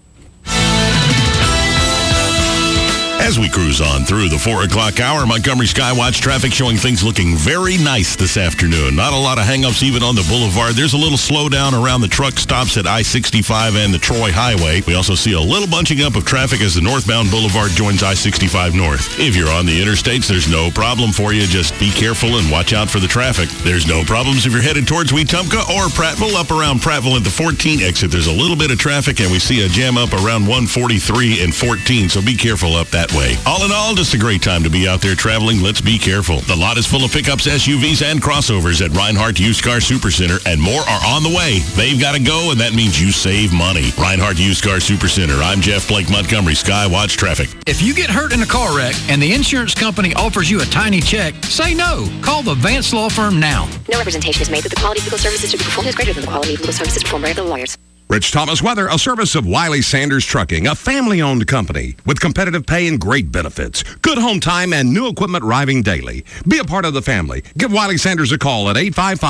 Speaker 7: As we cruise on through the 4 o'clock hour, Montgomery Skywatch traffic showing things looking very nice this afternoon. Not a lot of hang-ups even on the boulevard. There's a little slowdown around the truck stops at I-65 and the Troy Highway. We also see a little bunching up of traffic as the northbound boulevard joins I-65 north. If you're on the interstates, there's no problem for you. Just be careful and watch out for the traffic. There's no problems if you're headed towards Wetumpka or Prattville. Up around Prattville at the 14 exit, there's a little bit of traffic, and we see a jam up around 143 and 14, so be careful up that way. All in all, just a great time to be out there traveling. Let's be careful. The lot is full of pickups, SUVs, and crossovers at Reinhardt Used Car Supercenter, and more are on the way. They've got to go, and that means you save money. Reinhardt Used Car Supercenter. I'm Jeff Blake, Montgomery Skywatch Traffic.
Speaker 14: If you get hurt in a car wreck and the insurance company offers you a tiny check, say no. Call the Vance Law Firm now.
Speaker 15: No representation is made that the quality of legal services to be performed is greater than the quality of legal services performed by other lawyers.
Speaker 9: Rich Thomas Weather, a service of Wiley Sanders Trucking, a family-owned company with competitive pay and great benefits. Good home time and new equipment arriving daily. Be a part of the family. Give Wiley Sanders a call at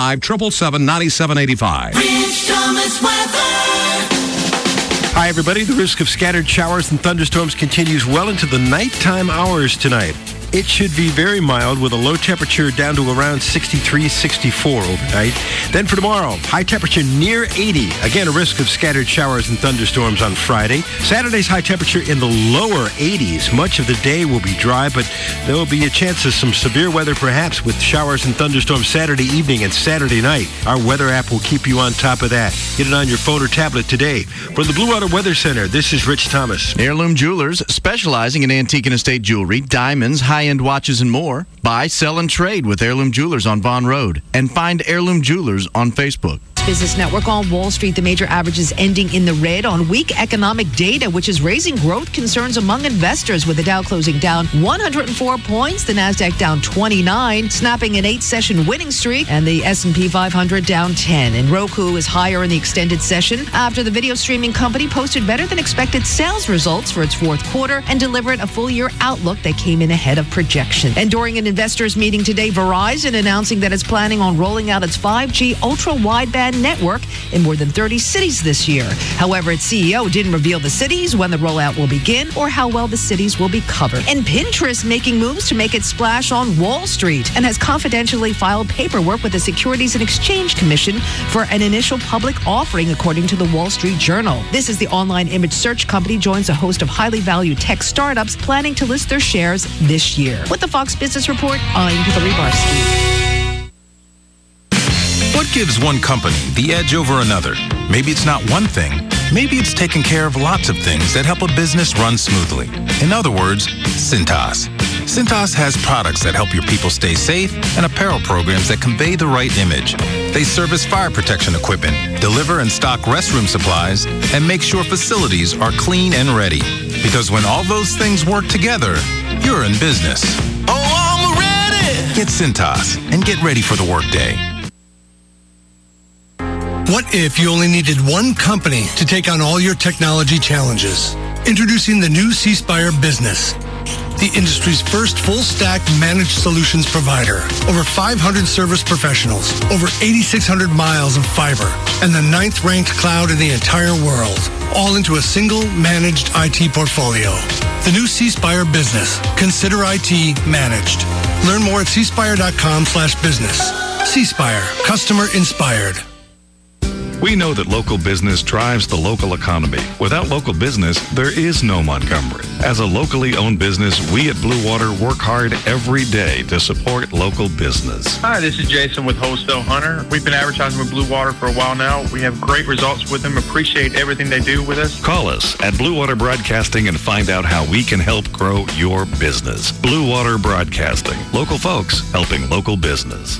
Speaker 9: 855-777-9785.
Speaker 3: Rich Thomas Weather.
Speaker 21: Hi, everybody. The risk of scattered showers and thunderstorms continues well into the nighttime hours tonight. It should be very mild with a low temperature down to around 63, 64 overnight. Then for tomorrow, high temperature near 80. Again, a risk of scattered showers and thunderstorms on Friday. Saturday's high temperature in the lower 80s. Much of the day will be dry, but there will be a chance of some severe weather perhaps with showers and thunderstorms Saturday evening and Saturday night. Our weather app will keep you on top of that. Get it on your phone or tablet today. For the Blue Water Weather Center, this is Rich Thomas.
Speaker 10: Heirloom Jewelers, specializing in antique and estate jewelry, diamonds, high-end watches, and more. Buy, sell, and trade with Heirloom Jewelers on Vaughn Road. And find Heirloom Jewelers on Facebook.
Speaker 12: Business Network on Wall Street, the major averages ending in the red on weak economic data, which is raising growth concerns among investors, with the Dow closing down 104 points, the Nasdaq down 29, snapping an 8-session winning streak, and the S&P 500 down 10. And Roku is higher in the extended session after the video streaming company posted better than expected sales results for its fourth quarter and delivered a full-year outlook that came in ahead of projection. And during an investors meeting today, Verizon announcing that it's planning on rolling out its 5G ultra-wideband network in more than 30 cities this year. However, its CEO didn't reveal the cities, when the rollout will begin, or how well the cities will be covered. And Pinterest making moves to make its splash on Wall Street and has confidentially filed paperwork with the Securities and Exchange Commission for an initial public offering, according to the Wall Street Journal. This is the online image search company joins a host of highly valued tech startups planning to list their shares this year. With the Fox Business Report, I'm Hillary Barsky.
Speaker 13: What gives one company the edge over another? Maybe it's not one thing. Maybe it's taking care of lots of things that help a business run smoothly. In other words, Cintas. Cintas has products that help your people stay safe and apparel programs that convey the right image. They service fire protection equipment, deliver and stock restroom supplies, and make sure facilities are clean and ready. Because when all those things work together, you're in business.
Speaker 3: Oh, I'm ready.
Speaker 13: Get Cintas and get ready for the workday.
Speaker 4: What if you only needed one company to take on all your technology challenges? Introducing the new C Spire Business, the industry's first full-stack managed solutions provider. Over 500 service professionals, over 8,600 miles of fiber, and the 9th-ranked cloud in the entire world, all into a single managed IT portfolio. The new C Spire Business. Consider IT managed. Learn more at cspire.com/business. C Spire. Customer inspired.
Speaker 6: We know that local business drives the local economy. Without local business, there is no Montgomery. As a locally owned business, we at Blue Water work hard every day to support local business.
Speaker 17: Hi, this is Jason with Wholesale Hunter. We've been advertising with Blue Water for a while now. We have great results with them. Appreciate everything they do with us.
Speaker 6: Call us at Blue Water Broadcasting and find out how we can help grow your business. Blue Water Broadcasting. Local folks helping local business.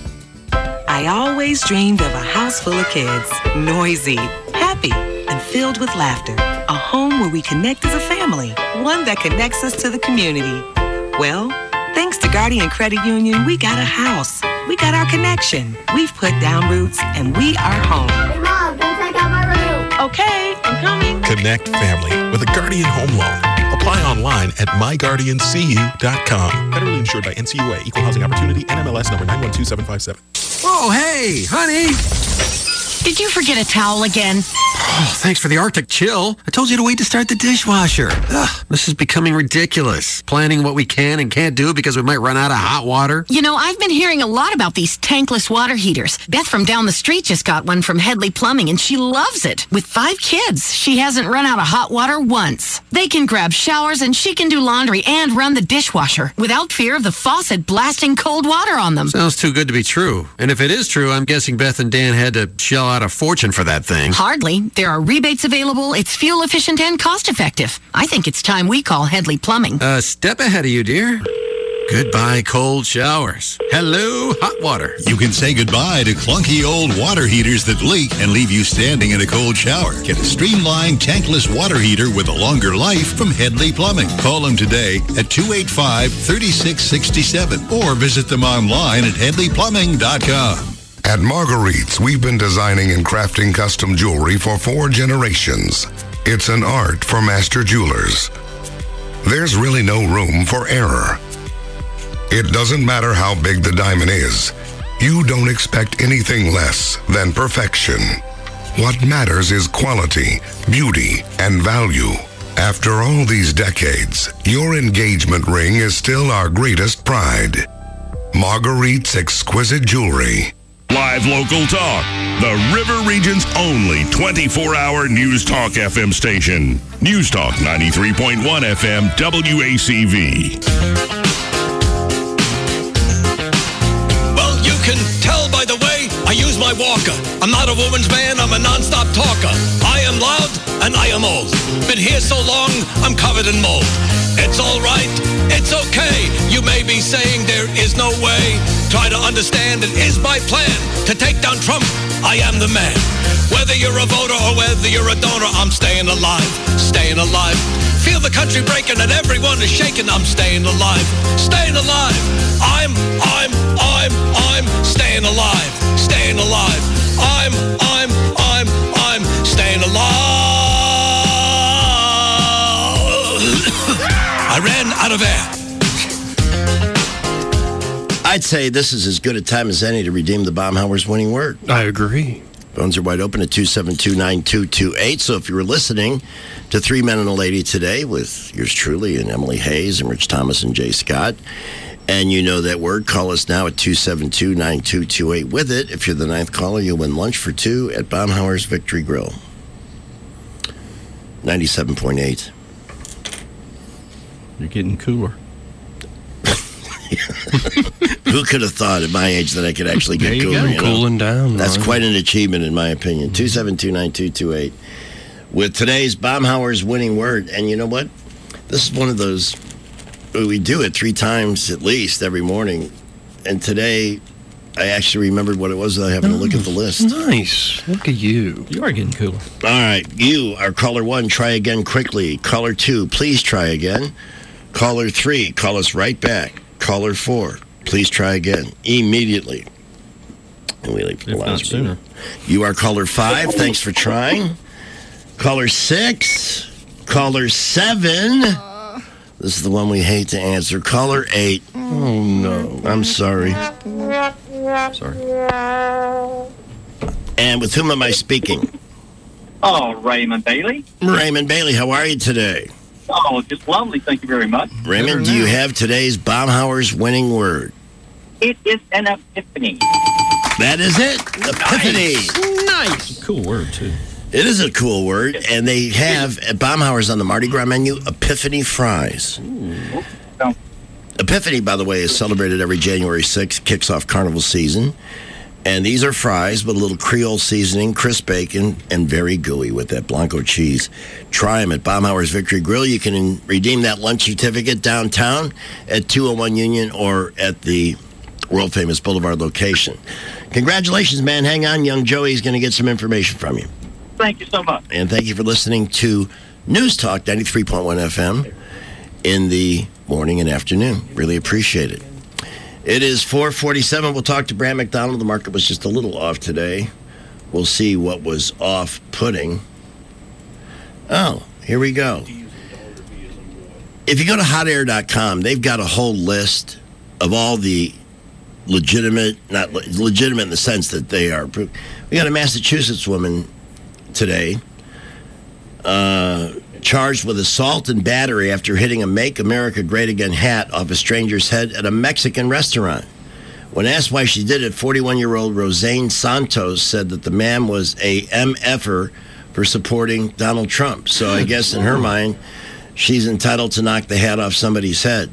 Speaker 20: I always dreamed of a house full of kids, noisy, happy, and filled with laughter. A home where we connect as a family, one that connects us to the community. Well, thanks to Guardian Credit Union, we got a house. We got our connection. We've put down roots, and we are home.
Speaker 25: Hey, Mom, don't take out my room.
Speaker 20: Okay, I'm coming.
Speaker 26: Connect family with a Guardian Home Loan. Apply online at myguardiancu.com. Federally insured by NCUA, Equal Housing Opportunity, NMLS number 912757.
Speaker 27: Oh, hey, honey.
Speaker 28: Did you forget a towel again?
Speaker 27: Oh, thanks for the Arctic chill. I told you to wait to start the dishwasher. Ugh, this is becoming ridiculous. Planning what we can and can't do because we might run out of hot water.
Speaker 28: You know, I've been hearing a lot about these tankless water heaters. Beth from down the street just got one from Headley Plumbing, and she loves it. With 5 kids, she hasn't run out of hot water once. They can grab showers, and she can do laundry and run the dishwasher without fear of the faucet blasting cold water on them.
Speaker 27: Sounds too good to be true. And if it is true, I'm guessing Beth and Dan had to shell out a fortune for that thing.
Speaker 28: Hardly. There are rebates available. It's fuel efficient and cost effective. I think it's time we call Headley Plumbing.
Speaker 27: Step ahead of you, dear. Goodbye, cold showers. Hello, hot water.
Speaker 29: You can say goodbye to clunky old water heaters that leak and leave you standing in a cold shower. Get a streamlined tankless water heater with a longer life from Headley Plumbing. Call them today at 285-3667 or visit them online at headleyplumbing.com.
Speaker 30: At Marguerite's, we've been designing and crafting custom jewelry for 4 generations. It's an art for master jewelers. There's really no room for error. It doesn't matter how big the diamond is. You don't expect anything less than perfection. What matters is quality, beauty, and value. After all these decades, your engagement ring is still our greatest pride. Marguerite's exquisite jewelry.
Speaker 7: Live local talk. The River Region's only 24-hour News Talk FM station. News Talk 93.1 FM WACV.
Speaker 31: Well, you can tell by the way I use my walker. I'm not a woman's man, I'm a non-stop talker. I am loud and I am old. Been here so long, I'm covered in mold. It's all right, it's okay. You may be saying there is no way. Try to understand it is my plan to take down Trump. I am the man. Whether you're a voter or whether you're a donor, I'm staying alive, staying alive. Feel the country breaking and everyone is shaking. I'm staying alive, staying alive. I'm staying alive, staying alive. I'm staying alive. I ran out of air.
Speaker 11: I'd say this is as good a time as any to redeem the Baumhower's winning word.
Speaker 19: I agree.
Speaker 11: Phones are wide open at 272-9228. So if you were listening to Three Men and a Lady today with yours truly and Emily Hayes and Rich Thomas and Jay Scott, and you know that word, call us now at 272-9228 with it. If you're the 9th caller, you'll win lunch for 2 at Baumhower's Victory Grill. 97.8.
Speaker 16: You're getting cooler.
Speaker 11: Who could have thought at my age that I could actually get cooler? You know?
Speaker 19: Cooling down.
Speaker 11: That's
Speaker 19: right?
Speaker 11: quite an achievement, in my opinion. 272-9228. With today's Baumhower's winning word. And you know what? This is one of those, we do it 3 times at least every morning. And today, I actually remembered what it was without having to look at the list.
Speaker 19: Nice. Look at you.
Speaker 16: You are getting cooler.
Speaker 11: All right. You are caller 1. Try again quickly. Caller 2, please try again. Caller 3, call us right back. Caller 4, Please try again immediately. And we leave
Speaker 16: If not sooner.
Speaker 11: You are caller 5. Thanks for trying. Caller 6. Caller 7. This is the one we hate to answer. Caller 8. Oh, no. I'm sorry.
Speaker 16: Sorry.
Speaker 11: And with whom am I speaking?
Speaker 1: Oh, Raymond Bailey.
Speaker 11: Raymond Bailey, how are you today?
Speaker 1: Oh, just lovely. Thank you very much.
Speaker 11: Raymond, do you have today's Baumhauer's winning word?
Speaker 1: It is an epiphany.
Speaker 11: That is it. Epiphany.
Speaker 19: Nice.
Speaker 16: Cool word, too.
Speaker 11: It is a cool word, and they have at Baumhauer's on the Mardi Gras menu Epiphany fries. Epiphany, by the way, is celebrated every January 6th, kicks off carnival season. And these are fries with a little Creole seasoning, crisp bacon, and very gooey with that Blanco cheese. Try them at Baumhauer's Victory Grill. You can redeem that lunch certificate downtown at 201 Union or at the world-famous Boulevard location. Congratulations, man. Hang on. Young Joey's going to get some information from you.
Speaker 1: Thank you so much.
Speaker 11: And thank you for listening to News Talk 93.1 FM in the morning and afternoon. Really appreciate it. It is 4:47. We'll talk to Brad McDonald. The market was just a little off today. We'll see what was off-putting. Oh, here we go. If you go to hotair.com, they've got a whole list of all the legitimate, not legitimate in the sense that they are. We got a Massachusetts woman today charged with assault and battery after hitting a Make America Great Again hat off a stranger's head at a Mexican restaurant. When asked why she did it, 41-year-old Rosane Santos said that the man was a MFer for supporting Donald Trump. So I guess in her mind, she's entitled to knock the hat off somebody's head.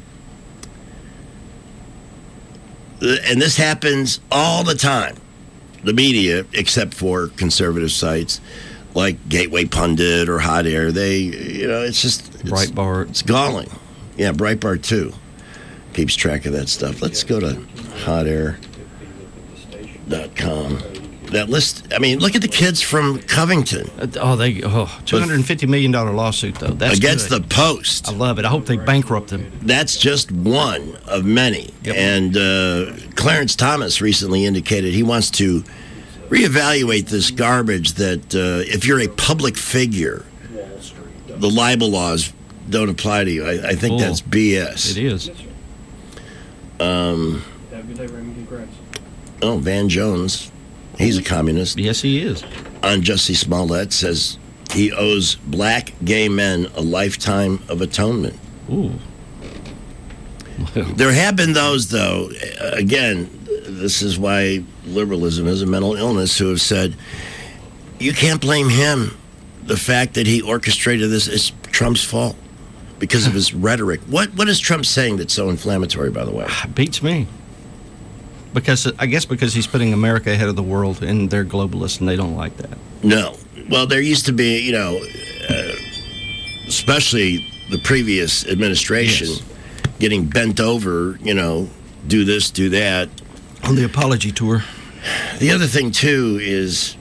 Speaker 11: And this happens all the time. The media, except for conservative sites like Gateway Pundit or Hot Air, it's just
Speaker 16: Breitbart.
Speaker 11: It's galling. Yeah, Breitbart too keeps track of that stuff. Let's go to hotair.com. That list. I mean, look at the kids from Covington.
Speaker 16: $250 million lawsuit though. That's
Speaker 11: against
Speaker 16: good.
Speaker 11: the Post.
Speaker 16: I love it. I hope they bankrupt them.
Speaker 11: That's just one of many. Yep. And Clarence Thomas recently indicated he wants to reevaluate this garbage that if you're a public figure, the libel laws don't apply to you. I think that's BS.
Speaker 16: It is.
Speaker 11: Van Jones, he's a communist.
Speaker 16: Yes, he is.
Speaker 11: On Jussie Smollett says he owes black gay men a lifetime of atonement.
Speaker 16: Ooh.
Speaker 11: There have been those, though, again, this is why liberalism is a mental illness, who have said, you can't blame him. The fact that he orchestrated this is Trump's fault because of his rhetoric. What is Trump saying that's so inflammatory, by the way?
Speaker 16: Beats me. Because he's putting America ahead of the world, and they're globalists, and they don't like that.
Speaker 11: No. Well, there used to be, especially the previous administration, getting bent over, do this, do that.
Speaker 16: On the apology tour.
Speaker 11: The other thing, too, is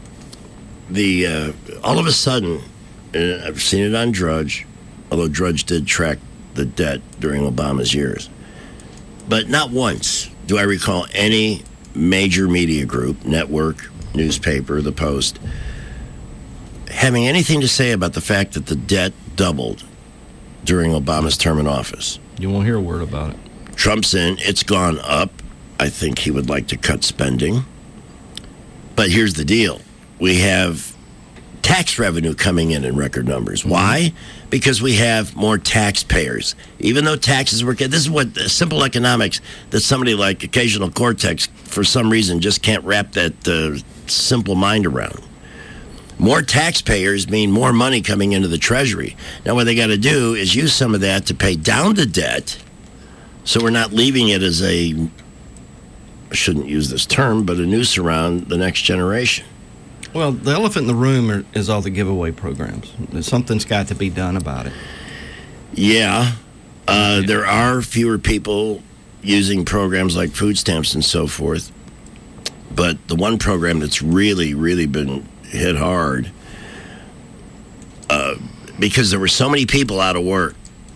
Speaker 11: all of a sudden, I've seen it on Drudge, although Drudge did track the debt during Obama's years. But not once do I recall any major media group, network, newspaper, the Post, having anything to say about the fact that the debt doubled during Obama's term in office.
Speaker 16: You won't hear a word about it.
Speaker 11: Trump's in. It's gone up. I think he would like to cut spending. But here's the deal. We have tax revenue coming in record numbers. Why? Because we have more taxpayers. Even though taxes work, this is what simple economics that somebody like Occasional Cortex, for some reason, just can't wrap that simple mind around. More taxpayers mean more money coming into the Treasury. Now, what they got to do is use some of that to pay down the debt, so we're not leaving it as I shouldn't use this term, but a noose around the next generation.
Speaker 16: Well, the elephant in the room is all the giveaway programs. Something's got to be done about it.
Speaker 11: Yeah. There are fewer people using programs like food stamps and so forth. But the one program that's really, really been hit hard, because there were so many people out of work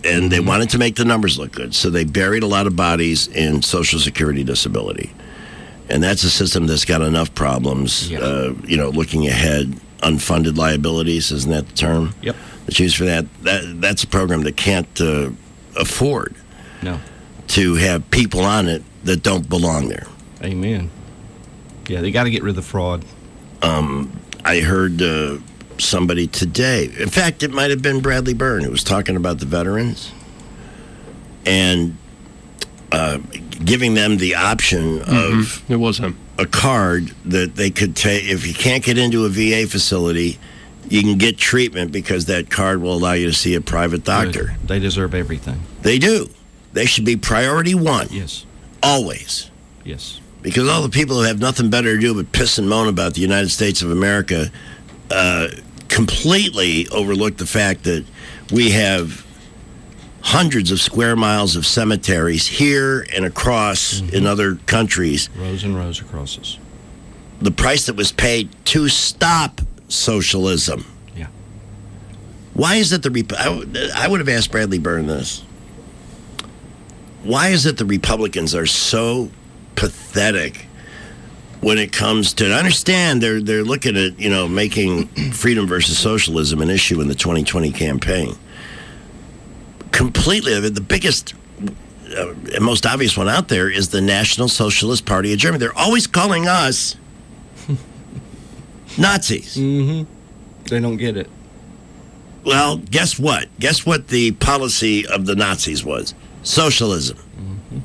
Speaker 11: And they wanted to make the numbers look good, so they buried a lot of bodies in Social Security disability. And that's a system that's got enough problems, looking ahead, unfunded liabilities, isn't that the term?
Speaker 16: Yep.
Speaker 11: That's used for that. That's a program that can't afford to have people on it that don't belong there.
Speaker 16: Amen. Yeah, they got to get rid of the fraud.
Speaker 11: I heard somebody today, in fact, it might have been Bradley Byrne, who was talking about the veterans and giving them the option of
Speaker 19: it was him.
Speaker 11: A card that they could take. If you can't get into a VA facility, you can get treatment because that card will allow you to see a private doctor.
Speaker 16: Good. They deserve everything.
Speaker 11: They do. They should be priority one.
Speaker 16: Yes.
Speaker 11: Always.
Speaker 16: Yes.
Speaker 11: Because all the people who have nothing better to do but piss and moan about the United States of America completely overlook the fact that we have hundreds of square miles of cemeteries here and across in other countries.
Speaker 16: Rows and rows across us.
Speaker 11: The price that was paid to stop socialism.
Speaker 16: Yeah.
Speaker 11: Why is it I would have asked Bradley Byrne this. Why is it the Republicans are so pathetic when it comes to, I understand they're looking at, making freedom versus socialism an issue in the 2020 campaign. Completely, the biggest and most obvious one out there is the National Socialist Party of Germany. They're always calling us Nazis.
Speaker 16: Mm-hmm. They don't get it.
Speaker 11: Well, guess what? Guess what the policy of the Nazis was? Socialism.
Speaker 16: Mm-hmm.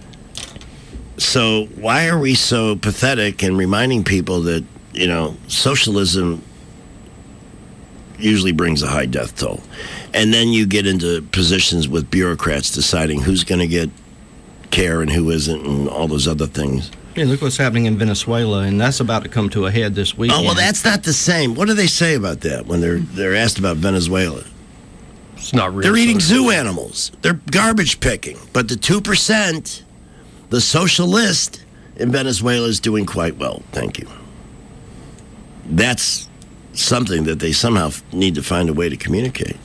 Speaker 11: So why are we so pathetic in reminding people that, socialism usually brings a high death toll? And then you get into positions with bureaucrats deciding who's going to get care and who isn't and all those other things.
Speaker 16: Yeah, look what's happening in Venezuela, and that's about to come to a head this weekend.
Speaker 11: Oh, well, that's not the same. What do they say about that when they're asked about Venezuela?
Speaker 19: It's not real.
Speaker 11: They're eating zoo animals. They're garbage picking. But the 2%, the socialist in Venezuela is doing quite well. Thank you. That's something that they somehow need to find a way to communicate.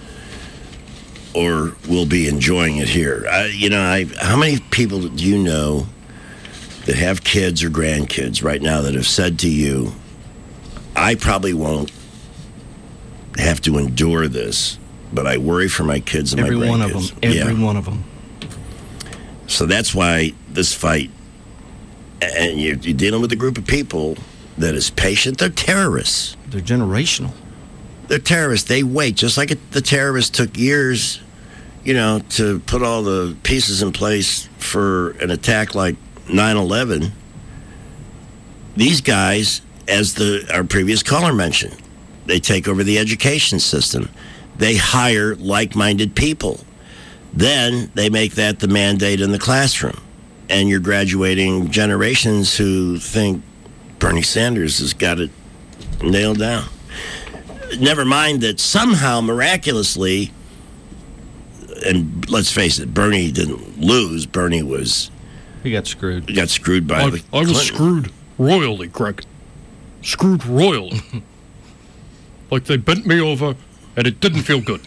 Speaker 11: Or we'll be enjoying it here. How many people do you know that have kids or grandkids right now that have said to you, I probably won't have to endure this, but I worry for my kids and my grandkids.
Speaker 16: Every one of them. Every one of them.
Speaker 11: So that's why this fight, and you're dealing with a group of people that is patient. They're terrorists.
Speaker 16: They're generational.
Speaker 11: They're terrorists. They wait, just like the terrorists took years, to put all the pieces in place for an attack like 9/11. These guys, as our previous caller mentioned, they take over the education system. They hire like-minded people. Then they make that the mandate in the classroom. And you're graduating generations who think Bernie Sanders has got it nailed down. Never mind that somehow, miraculously, and let's face it, Bernie didn't lose. Bernie
Speaker 16: he got screwed.
Speaker 11: Got screwed by the
Speaker 19: I was screwed royally, Greg. Screwed royally. Like they bent me over, and it didn't feel good.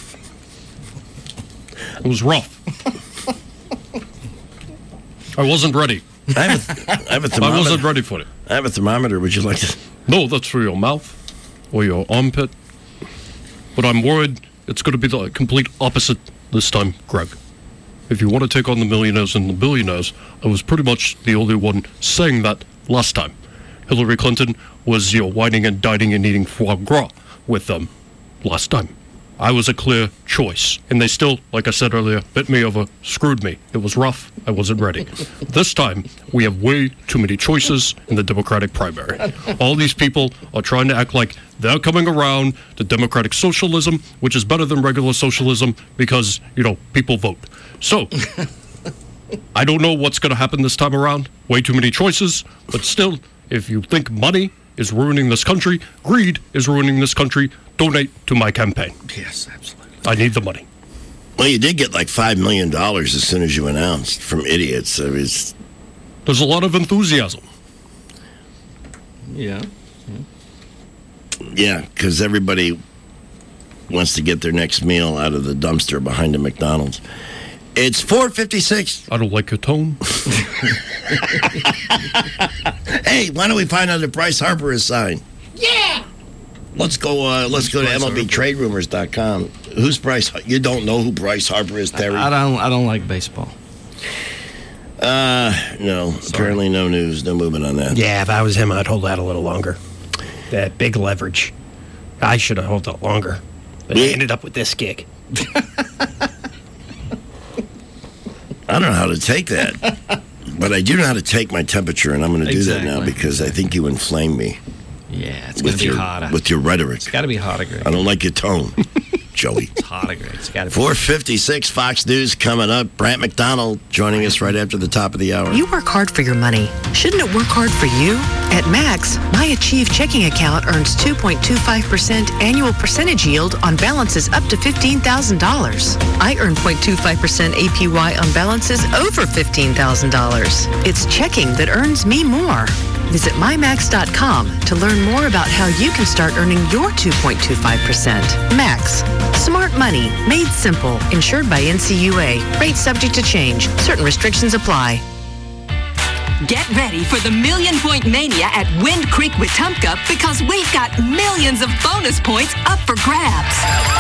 Speaker 19: It was rough. I wasn't ready.
Speaker 11: I have a thermometer.
Speaker 19: I wasn't ready for it.
Speaker 11: I have a thermometer. Would you like to?
Speaker 19: No, that's for your mouth or your armpit. But I'm worried it's going to be the complete opposite this time, Greg. If you want to take on the millionaires and the billionaires, I was pretty much the only one saying that last time. Hillary Clinton was, whining and dining and eating foie gras with them last time. I was a clear choice. And they still, like I said earlier, bit me over, screwed me. It was rough. I wasn't ready. This time, we have way too many choices in the Democratic primary. All these people are trying to act like they're coming around to democratic socialism, which is better than regular socialism because, people vote. So, I don't know what's going to happen this time around. Way too many choices. But still, if you think money is ruining this country, greed is ruining this country, donate to my campaign.
Speaker 11: Yes, absolutely.
Speaker 19: I need the money.
Speaker 11: Well, you did get like $5 million as soon as you announced from idiots.
Speaker 19: There's a lot of enthusiasm.
Speaker 16: Yeah.
Speaker 11: Yeah, because everybody wants to get their next meal out of the dumpster behind a McDonald's. It's 4:56.
Speaker 19: I don't like your tone.
Speaker 11: Hey, why don't we find out if Bryce Harper is signed?
Speaker 2: Yeah.
Speaker 11: Let's go to MLBTradeRumors.com. Who's Bryce? You don't know who Bryce Harper is, Terry?
Speaker 16: I don't like baseball.
Speaker 11: No. Sorry. Apparently no news, no movement on that.
Speaker 2: Yeah, if I was him, I'd hold out a little longer. That big leverage. I should have held out longer. But I ended up with this gig.
Speaker 11: I don't know how to take that. But I do know how to take my temperature, and I'm going to do that now because I think you inflame me.
Speaker 16: Yeah, it's going to be hotter.
Speaker 11: With your rhetoric.
Speaker 16: It's got to be hotter, Greg.
Speaker 11: I don't like your tone, Joey.
Speaker 16: It's hotter, Greg. It's got to be
Speaker 11: 4:56, Fox News coming up. Brant McDonald joining us right after the top of the hour.
Speaker 12: You work hard for your money. Shouldn't it work hard for you? At Max, my Achieve checking account earns 2.25% annual percentage yield on balances up to $15,000. I earn 0.25% APY on balances over $15,000. It's checking that earns me more. Visit mymax.com to learn more about how you can start earning your 2.25%. Max. Smart money. Made simple. Insured by NCUA. Rates subject to change. Certain restrictions apply.
Speaker 5: Get ready for the Million Point Mania at Wind Creek Wetumpka because we've got millions of bonus points up for grabs.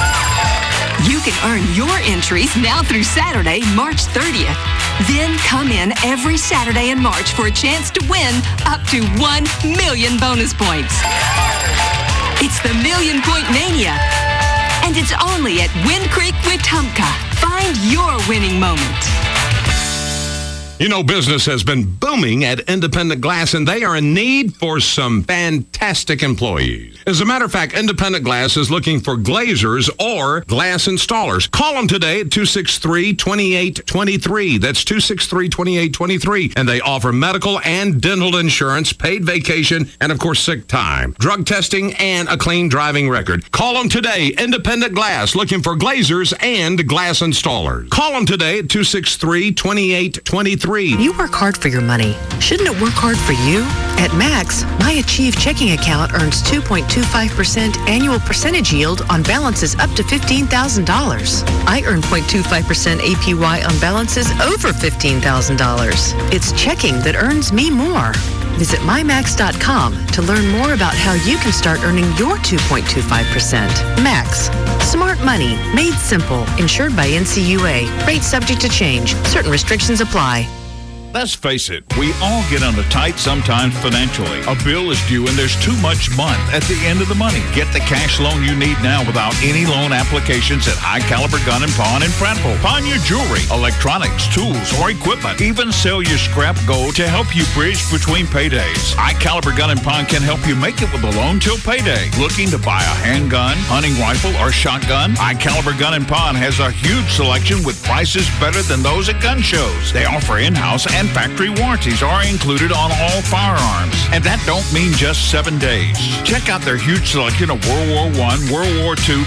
Speaker 5: You can earn your entries now through Saturday, March 30th. Then come in every Saturday in March for a chance to win up to 1 million bonus points. It's the Million Point Mania, and it's only at Wind Creek Wetumpka. Find your winning moment.
Speaker 8: You know, business has been booming at Independent Glass, and they are in need for some fantastic employees. As a matter of fact, Independent Glass is looking for glazers or glass installers. Call them today at 263-2823. That's 263-2823. And they offer medical and dental insurance, paid vacation, and, of course, sick time, drug testing, and a clean driving record. Call them today, Independent Glass, looking for glazers and glass installers. Call them today at 263-2823.
Speaker 12: You work hard for your money. Shouldn't it work hard for you? At Max, my Achieve checking account earns 2.25% annual percentage yield on balances up to $15,000. I earn 0.25% APY on balances over $15,000. It's checking that earns me more. Visit mymax.com to learn more about how you can start earning your 2.25%. Max. Smart money. Made simple. Insured by NCUA. Rates subject to change. Certain restrictions apply.
Speaker 9: Let's face it, we all get on the tight sometimes financially. A bill is due and there's too much month at the end of the money. Get the cash loan you need now without any loan applications at High Caliber Gun & Pawn in Prattville. Pawn your jewelry, electronics, tools, or equipment. Even sell your scrap gold to help you bridge between paydays. High Caliber Gun & Pawn can help you make it with a loan till payday. Looking to buy a handgun, hunting rifle, or shotgun? High Caliber Gun & Pawn has a huge selection with prices better than those at gun shows. They offer in-house and factory warranties are included on all firearms. And that don't mean just 7 days. Check out their huge selection of World War I, World War II,